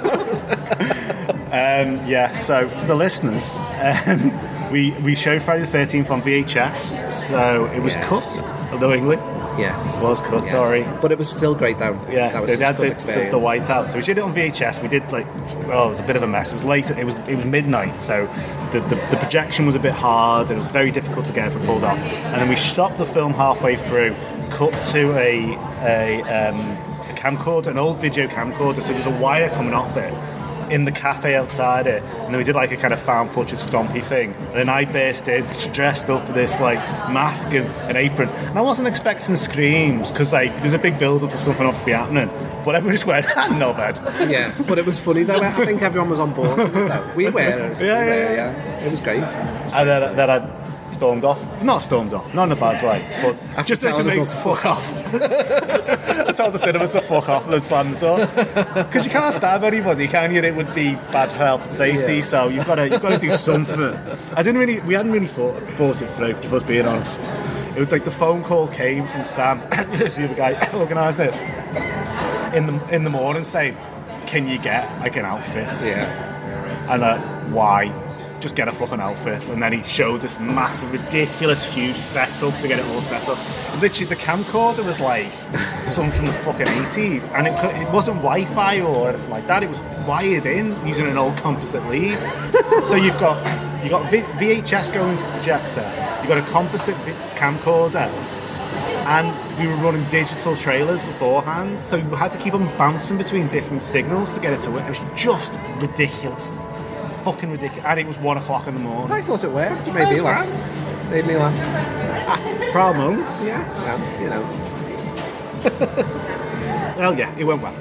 Um, yeah. So for the listeners, um, we we showed Friday the thirteenth on V H S, so it was Yeah. cut unknowingly. Yes. It was cut. Yes. Sorry. But it was still great though. Yeah, That was they such a had good the, the, experience. the white out. So we did it on V H S. We did like, oh, it was a bit of a mess. It was late. It was it was midnight, so the, the, the projection was a bit hard, and it was very difficult to get everything pulled off. And then we stopped the film halfway through, cut to a a, um, a camcorder, an old video camcorder. So there was a wire coming off it in the cafe outside it, and then we did like a kind of found footage stompy thing, and then I burst in dressed up with this like mask and an apron, and I wasn't expecting screams because like there's a big build up to something obviously happening, but everyone just went no bad. Yeah, but it was funny though. I think everyone was on board with it though. We were. Yeah, we yeah, were, yeah. yeah. It was great. And then, then I stormed off, not stormed off, not in a bad way, but After just to, to telling us make all to fuck off. I told the cinema to fuck off and then slam the door because you can't stab anybody, can you? It would be bad for health and safety, Yeah. so you've got to you've got to do something. I didn't really, we hadn't really thought, thought it through, if I was being honest. It was like the phone call came from Sam, the other guy who organised it, in the in the morning saying, "Can you get like an outfit?" Yeah. And uh, why? Just get a fucking outfit. And then he showed this massive, ridiculous, huge setup to get it all set up. Literally, the camcorder was like something from the fucking eighties, and it, cou- it wasn't Wi-Fi or anything like that. It was wired in using an old composite lead. So you've got you got v- V H S going to the projector. You've got a composite vi- camcorder. And we were running digital trailers beforehand, so we had to keep on bouncing between different signals to get it to work. It was just ridiculous. Fucking ridiculous. And it was one o'clock in the morning. I thought it worked. It made me That's laugh. Made me laugh. Proud moments. Yeah. Well, you know. Well, yeah, it went well.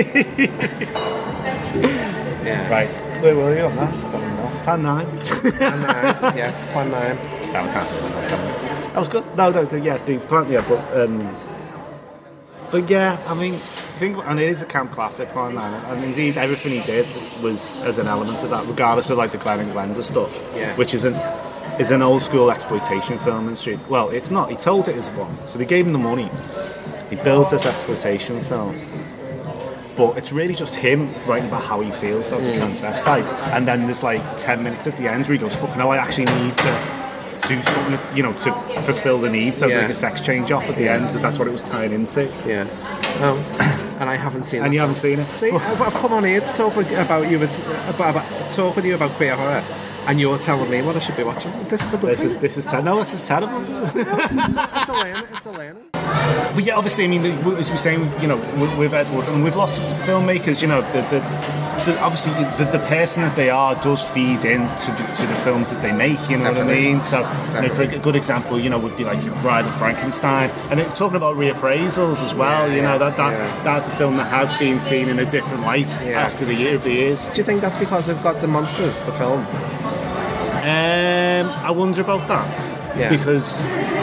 Yeah. Right. Where were you on that? I don't even know. Plan nine. Plan nine. Yes. Plan nine. No, I can't say that. That was good. No, no, the, yeah, the plan, yeah, but um, but yeah, I mean, the thing, and it is a camp classic, Plan nine, and indeed everything he did was as an element of that, regardless of like the Glenn and Glenda stuff, Yeah. which is an is an old school exploitation film in street. Well, it's not. He told it as one, so they gave him the money. He builds this exploitation film. But it's really just him writing about how he feels as a transvestite. And then there's like ten minutes at the end where he goes, fucking hell, I actually need to do something, you know, to fulfill the needs of Yeah. like a sex change up at the end, because that's what it was tying into. Yeah. Um, and I haven't seen And it. you haven't seen it? See, I've, I've come on here to talk with, about you with about, about talk with you about queer horror, and you're telling me what I should be watching. This is a good This thing. is, this is ter- no, this is terrible. it's, it's a learning. It's a learning. But yeah, obviously, I mean, the, as we were saying, you know, with, with Edward and with lots of filmmakers, you know, the, the, the, obviously the, the person that they are does feed into the, to the films that they make. You know Definitely. what I mean? So, you know, Definitely. for a good example, you know, would be like Bride of Frankenstein, and it, talking about reappraisals as well. Yeah, you know, yeah, that that yeah. that's a film that has been seen in a different light Yeah. after the year of the years. Do you think that's because of Gods and Monsters, the film? Um, I wonder about that. Yeah. Because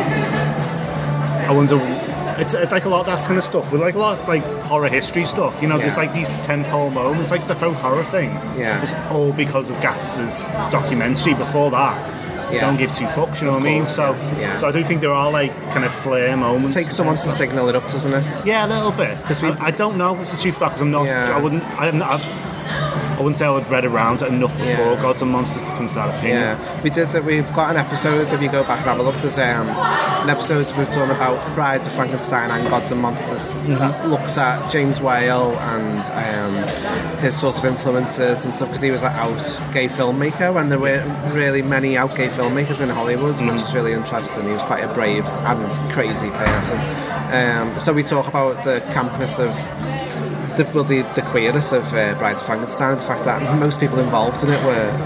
I wonder. It's, it's like a lot of that kind of stuff. We like a lot of like horror history stuff. You know, there's Yeah. like these tentpole moments, like the folk horror thing. Yeah. It's all because of Gattis's documentary. Before that, yeah. don't give two fucks, you know of what I mean? Course, so, yeah. so I do think there are like kind of flare moments. It takes someone to signal it up, doesn't it? Yeah, a little bit. Because I, I don't know what's the truth of that, because I'm not, yeah. I wouldn't, I'm not, I wouldn't say I would read around it enough before yeah. Gods and Monsters to come to that opinion. Yeah, we did. We've got an episode. If you go back and have a look, there's um, an episode we've done about Brides of Frankenstein and Gods and Monsters. Mm-hmm. That looks at James Whale and um, his sort of influences and stuff, because he was an out gay filmmaker when there weren't really many out gay filmmakers in Hollywood, mm-hmm. which is really interesting. He was quite a brave and crazy person. Um, so we talk about the campness of. The, well, the, the queerness of uh, Brides of Frankenstein, the fact that most people involved in it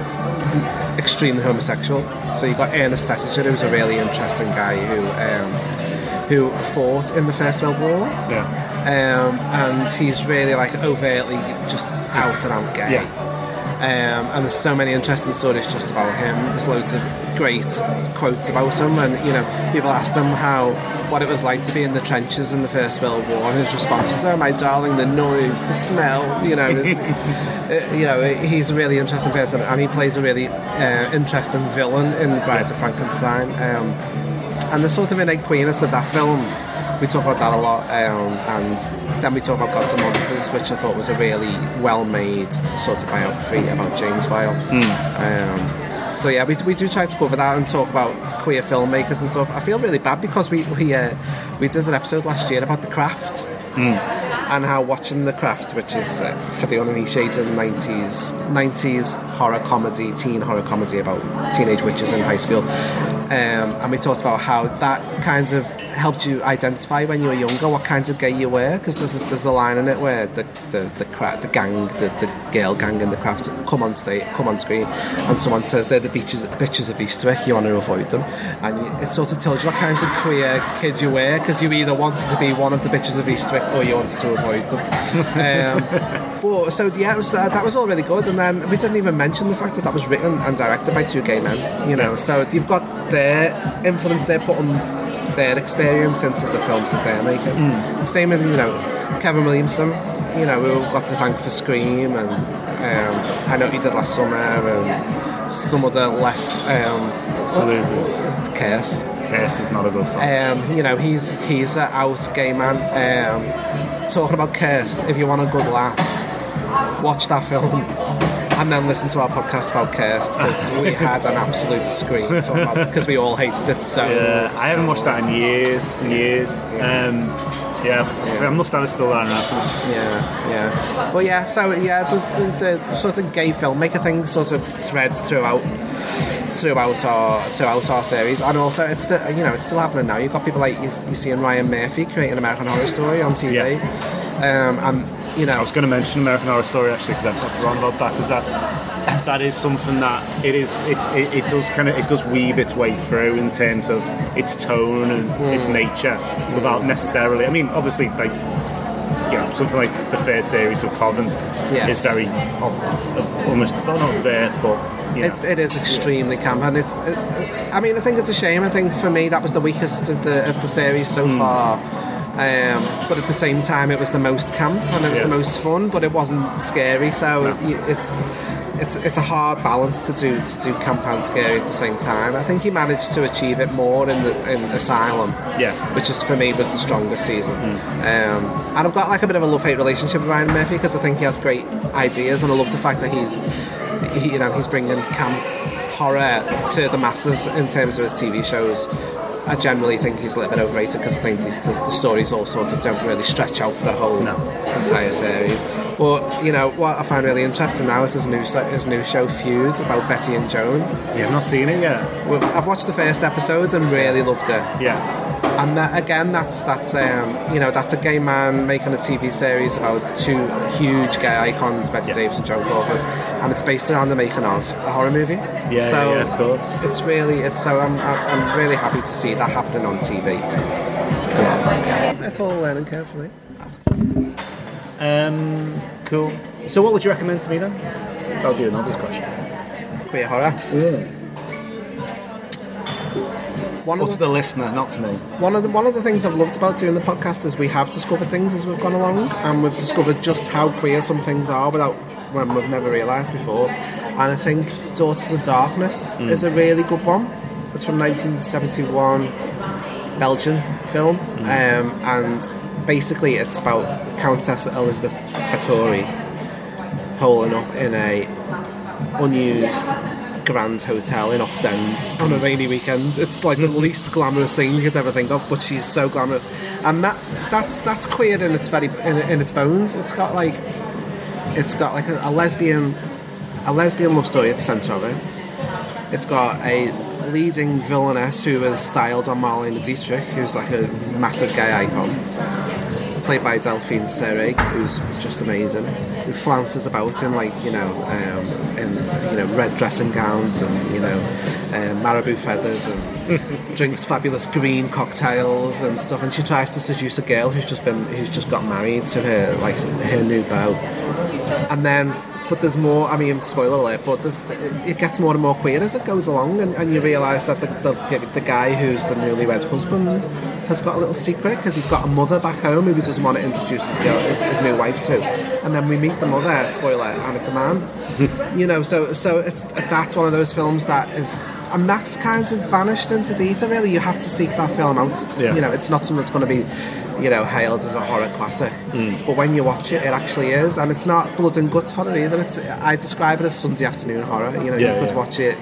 were extremely homosexual. So you got Ernest Thesiger, who's a really interesting guy who um, who fought in the First World War. Yeah. Um, and he's really like overtly just out and out gay. Yeah. Um, and there's so many interesting stories just about him. There's loads of great quotes about him, and you know, people asked him how what it was like to be in the trenches in the First World War, and his response was, "Oh my darling, the noise, the smell." You know, uh, you know, he's a really interesting person, and he plays a really uh, interesting villain in The Brides of Frankenstein. Um, and the sort of innate queerness of that film. We talk about that a lot, um, and then we talk about Gods and Monsters, which I thought was a really well-made sort of biography about James Whale. Mm. Um, so yeah, we, we do try to cover that and talk about queer filmmakers and stuff. I feel really bad because we we uh, we did an episode last year about The Craft, mm. and how watching The Craft, which is uh, for the uninitiated nineties nineties horror comedy, teen horror comedy about teenage witches in high school. Um, and we talked about how that kind of helped you identify when you were younger what kinds of gay you were, because there's, there's a line in it where the the the, cra- the gang, the, the girl gang in The Craft come on stage, come on screen, and someone says they're the bitches, bitches of Eastwick, you want to avoid them, and you, it sort of tells you what kinds of queer kid you were, because you either wanted to be one of the bitches of Eastwick or you wanted to avoid them. um, but, so yeah, it was, uh, that was all really good, and then we didn't even mention the fact that that was written and directed by two gay men, you know, so you've got their influence, they're putting their experience into the films that they're making. Mm. Same with, you know, Kevin Williamson, you know, we've got to thank for Scream, and um, I know he did Last Summer, and some other less um, Salubrious. Cursed. Cursed is not a good film. Um, you know, he's he's an out gay man. Um, talking about Cursed, if you want a good laugh, watch that film. And then listen to our podcast about Cursed, because we had an absolute scream because we all hated it so yeah, much. I haven't watched that in years and years. Yeah. Um, yeah, yeah. I must have it still there now. Yeah, yeah. Well, yeah, so yeah, the, the, the sort of gay filmmaker thing sort of threads throughout throughout our throughout our series, and also it's still, you know, it's still happening now. You've got people like you, you see in Ryan Murphy creating American Horror Story on T V. Yeah. Um, and you know, I was going to mention American Horror Story actually, because I forgot about that, because that that is something that it is it's it, it does kind of it does weave its way through in terms of its tone and mm. its nature, without necessarily. I mean, obviously, like, you know, something like the third series with Coven yes. is very uh, almost well, not overt, but you know. it, it is extremely camp, and it's. It, it, I mean, I think it's a shame. I think for me that was the weakest of the of the series so mm. far. Um, but at the same time, it was the most camp and it was yeah. the most fun, but it wasn't scary. So no. it's it's it's a hard balance to do to do camp and scary at the same time. I think he managed to achieve it more in the in Asylum, yeah, which is for me was the strongest season. Mm. Um, and I've got like a bit of a love-hate relationship with Ryan Murphy, because I think he has great ideas, and I love the fact that he's he, you know he's bringing camp horror to the masses in terms of his T V shows. I generally think he's a little bit overrated, because I think these, the, the stories all sort of don't really stretch out for the whole no. entire series. But you know what I find really interesting now is his new his new show Feud about Betty and Joan. Yeah, I've not seen it yet. Well, I've watched the first episodes and really loved it. Yeah. And that, again, that's that's um, you know that's a gay man making a T V series about two huge gay icons, Betty yeah. Davis and Joan Crawford, and it's based around the making of a horror movie. Yeah, so yeah, of course. It's really it's so I'm I'm really happy to see that happening on T V. Yeah. That's all a learning curve for me. Um, cool. So, what would you recommend to me then? That'll be an obvious question. Queer horror. Yeah. One or of to the, the listener, not to me. One of the one of the things I've loved about doing the podcast is we have discovered things as we've gone along, and we've discovered just how queer some things are without when we've never realised before. And I think Daughters of Darkness mm. is a really good one. It's from nineteen seventy-one, Belgian film, mm. um, and basically it's about Countess Elizabeth Báthory holing up in a unused grand hotel in Ostend on a rainy weekend. It's like the least glamorous thing you could ever think of, but she's so glamorous, and that that's that's queer in its very in, in its bones. It's got like it's got like a, a lesbian a lesbian love story at the centre of it. It's got a leading villainess who is styled on Marlene Dietrich, who's like a massive gay icon, played by Delphine Seyrig, who's just amazing, who flounces about in like, you know, um, in, you know, red dressing gowns and, you know, um, marabou feathers, and drinks fabulous green cocktails and stuff, and she tries to seduce a girl who's just been who's just got married to her, like, her new beau. And then but there's more, I mean, spoiler alert, but there's, it gets more and more queer as it goes along, and, and you realise that the, the the guy who's the newlywed husband has got a little secret, because he's got a mother back home who he doesn't want to introduce his girl, his, his new wife to. And then we meet the mother, spoiler, and it's a man. You know, so so it's that's one of those films that is, and that's kind of vanished into the ether, really. You have to seek that film out. Yeah. You know, it's not something that's going to be, you know, hailed as a horror classic. Mm. But when you watch it, it actually is. And it's not blood and guts horror either. It's, I describe it as Sunday afternoon horror. You know, yeah, you could yeah. watch it,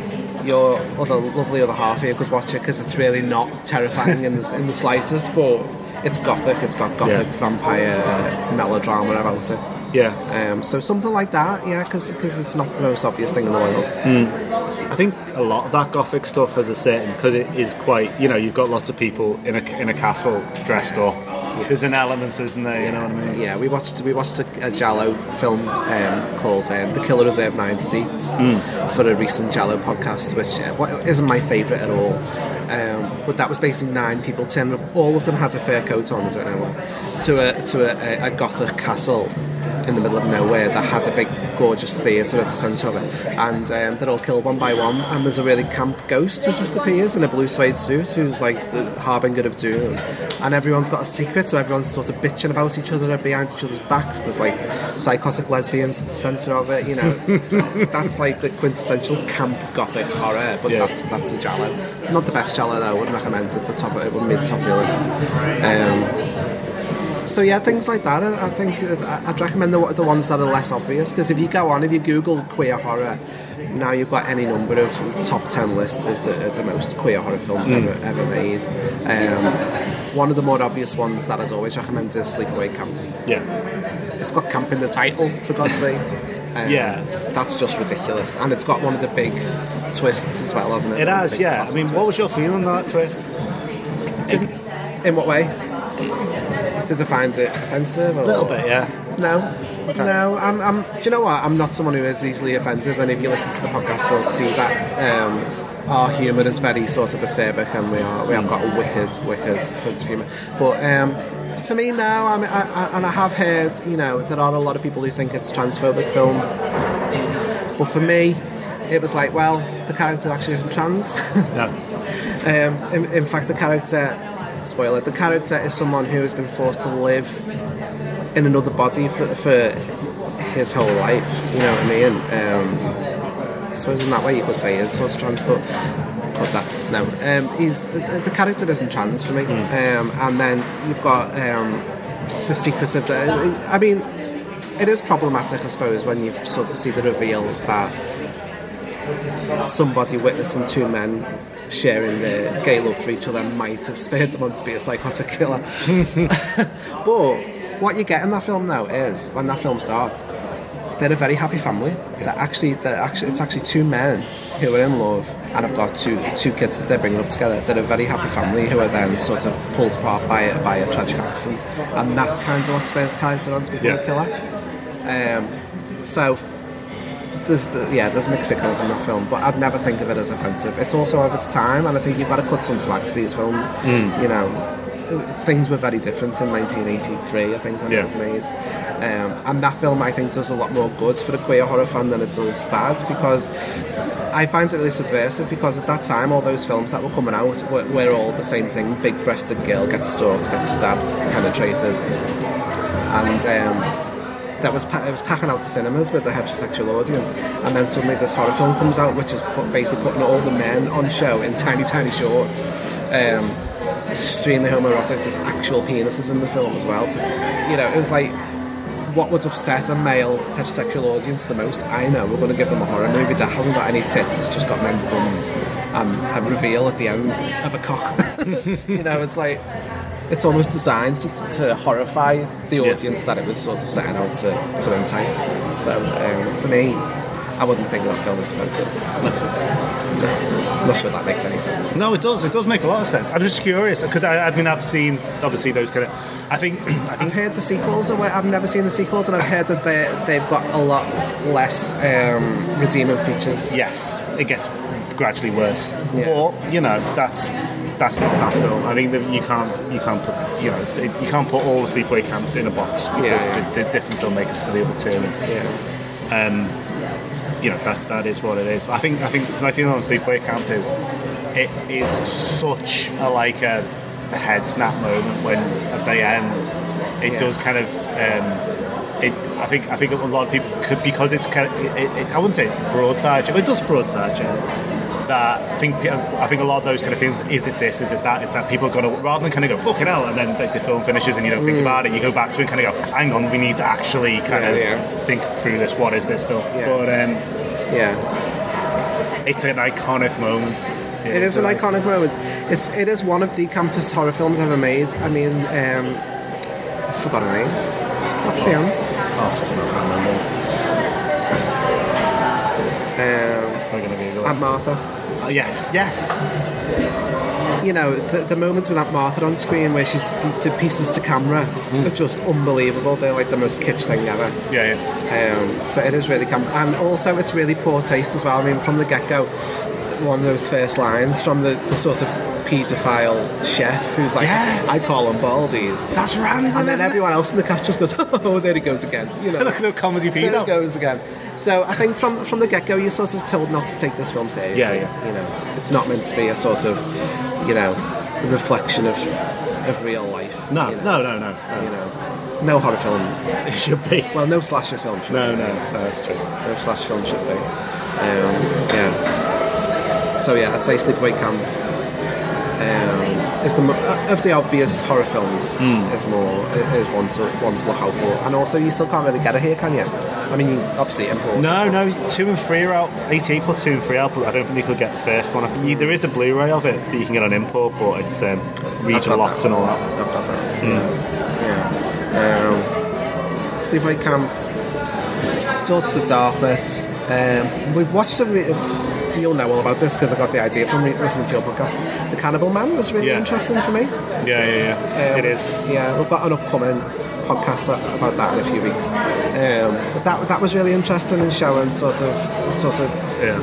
your other lovely other half here could watch it, because it's really not terrifying in, the, in the slightest, but it's gothic. It's got gothic yeah. vampire melodrama about it. Yeah. Um, so something like that, yeah, because it's not the most obvious thing in the world. Mm. I think a lot of that gothic stuff has a certain, because it is quite, you know, you've got lots of people in a in a castle dressed up. There's an element, isn't there? You know what I mean? Yeah, we watched we watched a, a Giallo film um, called um, The Killer Reserved Nine Seats mm. for a recent Giallo podcast, which uh, isn't my favourite at all. Um, but that was basically nine people, ten of all of them had a fur coat on, I don't know what, to a to a, a gothic castle in the middle of nowhere that had a big gorgeous theatre at the centre of it, and um, they're all killed one by one, and there's a really camp ghost who just appears in a blue suede suit who's like the harbinger of doom, and everyone's got a secret, so everyone's sort of bitching about each other behind each other's backs. There's like psychotic lesbians at the centre of it, you know. That's like the quintessential camp gothic horror, but yeah. that's that's a Giallo. Not the best Giallo though, I wouldn't recommend it at the top of it, wouldn't be the top of your list. Um, So yeah, things like that. I, I think I'd recommend the, the ones that are less obvious, because if you go on, if you Google queer horror, now you've got any number of top ten lists of the, of the most queer horror films mm. ever ever made. Um, one of the more obvious ones that I'd always recommend is Sleepaway Camp. Yeah, it's got camp in the title, for God's sake. Um, yeah, that's just ridiculous, and it's got one of the big twists as well, hasn't it? It has, yeah. I mean, what was your feeling on that twist? In, in what way? Does it find it offensive? Or? A little bit, yeah. No, okay. no. I'm, I'm. Do you know what? I'm not someone who is easily offended, and if you listen to the podcast, you'll see that um, our humour is very sort of acerbic, and we are we have got a wicked, wicked sense of humour. But um, for me now, I mean, I, I, and I have heard, you know, there are a lot of people who think it's a transphobic film, but for me, it was like, well, the character actually isn't trans. No. um, in, in fact, the character. Spoiler, the character is someone who has been forced to live in another body for, for his whole life, you know what I mean? Um, I suppose in that way you could say he's sort of trans, but, but that, no. Um, he's, the, the character isn't trans for me. Mm. Um, and then you've got um, the secret of the... I mean, it is problematic, I suppose, when you sort of see the reveal that somebody witnessing two men sharing their gay love for each other might have spared them on to be a psychotic killer. But what you get in that film now is, when that film starts, they're a very happy family. They're actually, they're actually, it's actually two men who are in love and have got two two kids that they're bringing up together. They're a very happy family who are then sort of pulled apart by a, by a tragic accident, and that's kind of what spurs the character on to become yeah. a killer. Um, so. There's the, yeah, there's mixed signals in that film, but I'd never think of it as offensive. It's also of its time, and I think you've got to cut some slack to these films. Mm. You know, things were very different in nineteen eighty-three, I think, when yeah. it was made. Um, and that film, I think, does a lot more good for a queer horror fan than it does bad, because I find it really subversive, because at that time, all those films that were coming out were, were all the same thing. Big-breasted girl gets stalked, gets stabbed, penetrated. And... Um, that was pa- it was packing out the cinemas with the heterosexual audience, and then suddenly this horror film comes out, which is put, basically putting all the men on show in tiny, tiny shorts. Um, extremely homoerotic. There's actual penises in the film as well. To, you know, it was like, what would upset a male heterosexual audience the most? I know, we're going to give them a horror movie that hasn't got any tits, it's just got men's bums, and a reveal at the end of a cock. You know, it's like, it's almost designed to, to horrify the audience yeah. that it was sort of setting out to, to entice. So, um, for me, I wouldn't think that film is offensive. I'm not sure that makes any sense. No, it does. It does make a lot of sense. I'm just curious, because I, I mean, I've seen, obviously, those kind of... I think, I think... I've heard the sequels, or I've never seen the sequels, and I've heard that they, they've got a lot less um, redeeming features. Yes, it gets gradually worse. Yeah. But, you know, that's... That's not that film. I mean, you can't, you can't put, you know, it's, it, you can't put all the sleepaway camps in a box because yeah. the, the different filmmakers for the other two. Yeah. Um, you know, that's that is what it is. I think, I think my feeling on sleepaway camp is, it is such a like a, a head snap moment when at the end, it yeah. does kind of. Um, it, I think, I think a lot of people could, because it's kind of, it, it, I wouldn't say it's broadside, but it does broadside. Yeah. That I think I think a lot of those kind of films, is it this, is it that, is that people are going to, rather than kind of go fuck it out and then like, the film finishes and you don't think mm. about it, you go back to it and kind of go, hang on, we need to actually kind yeah, of yeah. think through this, what is this film? Yeah. But um, yeah, it's an iconic moment. It, it is an iconic moment. It's it is one of the campest horror films ever made. I mean, um, I forgot her name. What's the end? Oh, fucking I can't remember. Um, We're going to Google it. Aunt Martha. Oh, yes, yes. You know, the, the moments with Aunt Martha on screen where she's the pieces to camera mm. are just unbelievable. They're like the most kitsch thing ever. Yeah, yeah. Um, so it is really camp, and also it's really poor taste as well. I mean, from the get-go, one of those first lines from the, the sort of paedophile chef who's like, yeah. I call them baldies. That's random, and then isn't everyone it? else in the cast just goes, oh, there he goes again. You know, look at the comedy pedo. There he goes again. So I think from from the get-go, you're sort of told not to take this film seriously. Yeah, yeah. You know, it's not meant to be a sort of, you know, reflection of of real life. No, you know? no, no, no, You know, no horror film. It should be. Well, no slasher film should no, be. No, no, no, that's true. No slasher film should be. Um, yeah. So yeah, I'd say Sleepaway Camp um, is the of the obvious horror films mm. is more is one to one to look out for, and also you still can't really get it here, can you? I mean, you obviously import. No, no, two and three are out. A T A put two and three out, but I don't think you could get the first one. I think you, there is a Blu-ray of it that you can get on import, but it's um, region locked and all that. I've got that. Mm. Yeah. Um, Sleepaway Camp, Daughters of Darkness. Um, we've watched some. You'll know all about this because I got the idea from listening to your podcast. The Cannibal Man was really yeah. interesting for me. Yeah, yeah, yeah. Um, it is. Yeah, we've got an upcoming podcast about that in a few weeks. Um, but that that was really interesting in showing sort of sort of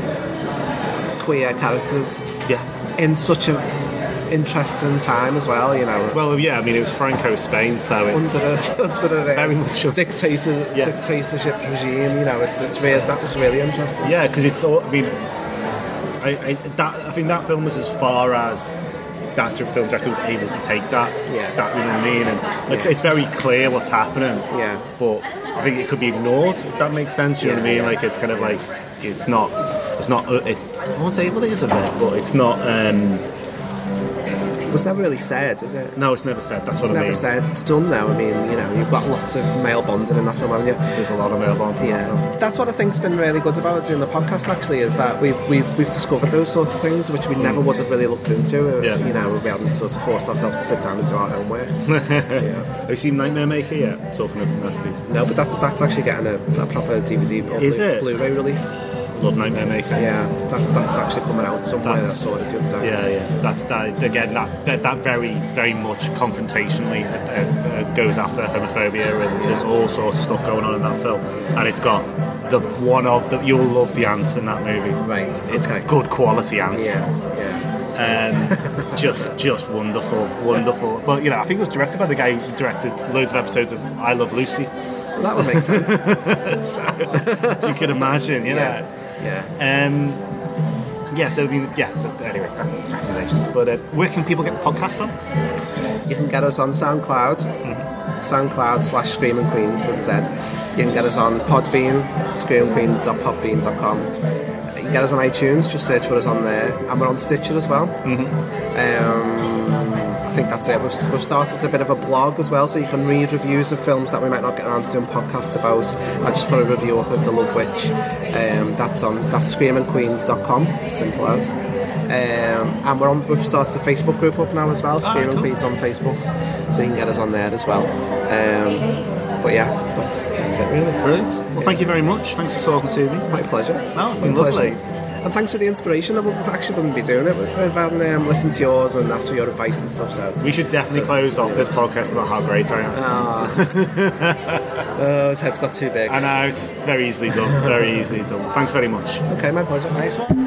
yeah. queer characters. Yeah. In such a interesting time as well, you know. Well, yeah, I mean, it was Franco Spain, so it's under a, under a very much a dictator, yeah. dictatorship regime. You know, it's it's really that was really interesting. Yeah, because it's all. I mean, I, I that I think that film was as far as that film director was able to take that. Yeah. That, you know what I mean? And it's yeah. it's very clear what's happening. Yeah. But I think it could be ignored. If that makes sense. You yeah, know what I mean? Yeah. Like it's kind of like it's not. It's not. It, I won't say well, it is a bit, but it's not. Um, It's never really said, is it? No, it's never said. That's it's what I mean. It's never said. It's done now. I mean, you know, you've got lots of male bonding in that film, haven't you? There's a lot of male bonding. Yeah, in that film. That's what I think's been really good about doing the podcast. Actually, is that we've we've we've discovered those sorts of things which we mm. never would have really looked into. Yeah. You know, we hadn't sort of forced ourselves to sit down and do our homework. yeah. Have you seen Nightmare Maker yet? Talking of nasties. No, but that's that's actually getting a, a proper D V D or is it? Blu-ray release. Love Nightmare Maker. Yeah, that, that's actually coming out somewhere. That's, that's sort of good. Time. Yeah, yeah. That's that again. That that, that very very much confrontationally uh, uh, goes after homophobia, and there's all sorts of stuff going on in that film. And it's got the one of the you'll love the ants in that movie. Right. It's okay. good quality ants. Yeah. Yeah. Um, just just wonderful, wonderful. Well, you know, I think it was directed by the guy who directed loads of episodes of I Love Lucy. That would make sense. So, you can imagine, you yeah. know. Yeah. Um, yeah, so I mean, yeah, anyway, recommendations. But uh, where can people get the podcast from? You can get us on SoundCloud. Mm-hmm. SoundCloud slash Screaming Queens with a Z. You can get us on Podbean, screaming queens dot podbean dot com. You can get us on iTunes, just search for us on there. And we're on Stitcher as well. Mm-hmm. Um, I think that's it. We've, we've started a bit of a blog as well, so you can read reviews of films that we might not get around to doing podcasts about. I just put a review up of The Love Witch. Um, that's on that's screaming queens dot com, simple as. Um, and we're on, we've started a Facebook group up now as well, Screaming oh, cool. Queens on Facebook, so you can get us on there as well. Um, but yeah, that's that's it really. Brilliant. Well, thank you very much. Thanks for talking to me. My pleasure. No, it's been My lovely. Pleasure. And thanks for the inspiration. I actually wouldn't be doing it if I hadn't um, listened to yours and asked for your advice and stuff. So we should definitely so, close off yeah. this podcast about how great I am. Oh. Oh, his head's got too big. I know, it's very easily done. Very easily done. Thanks very much. Okay, my pleasure. Nice one.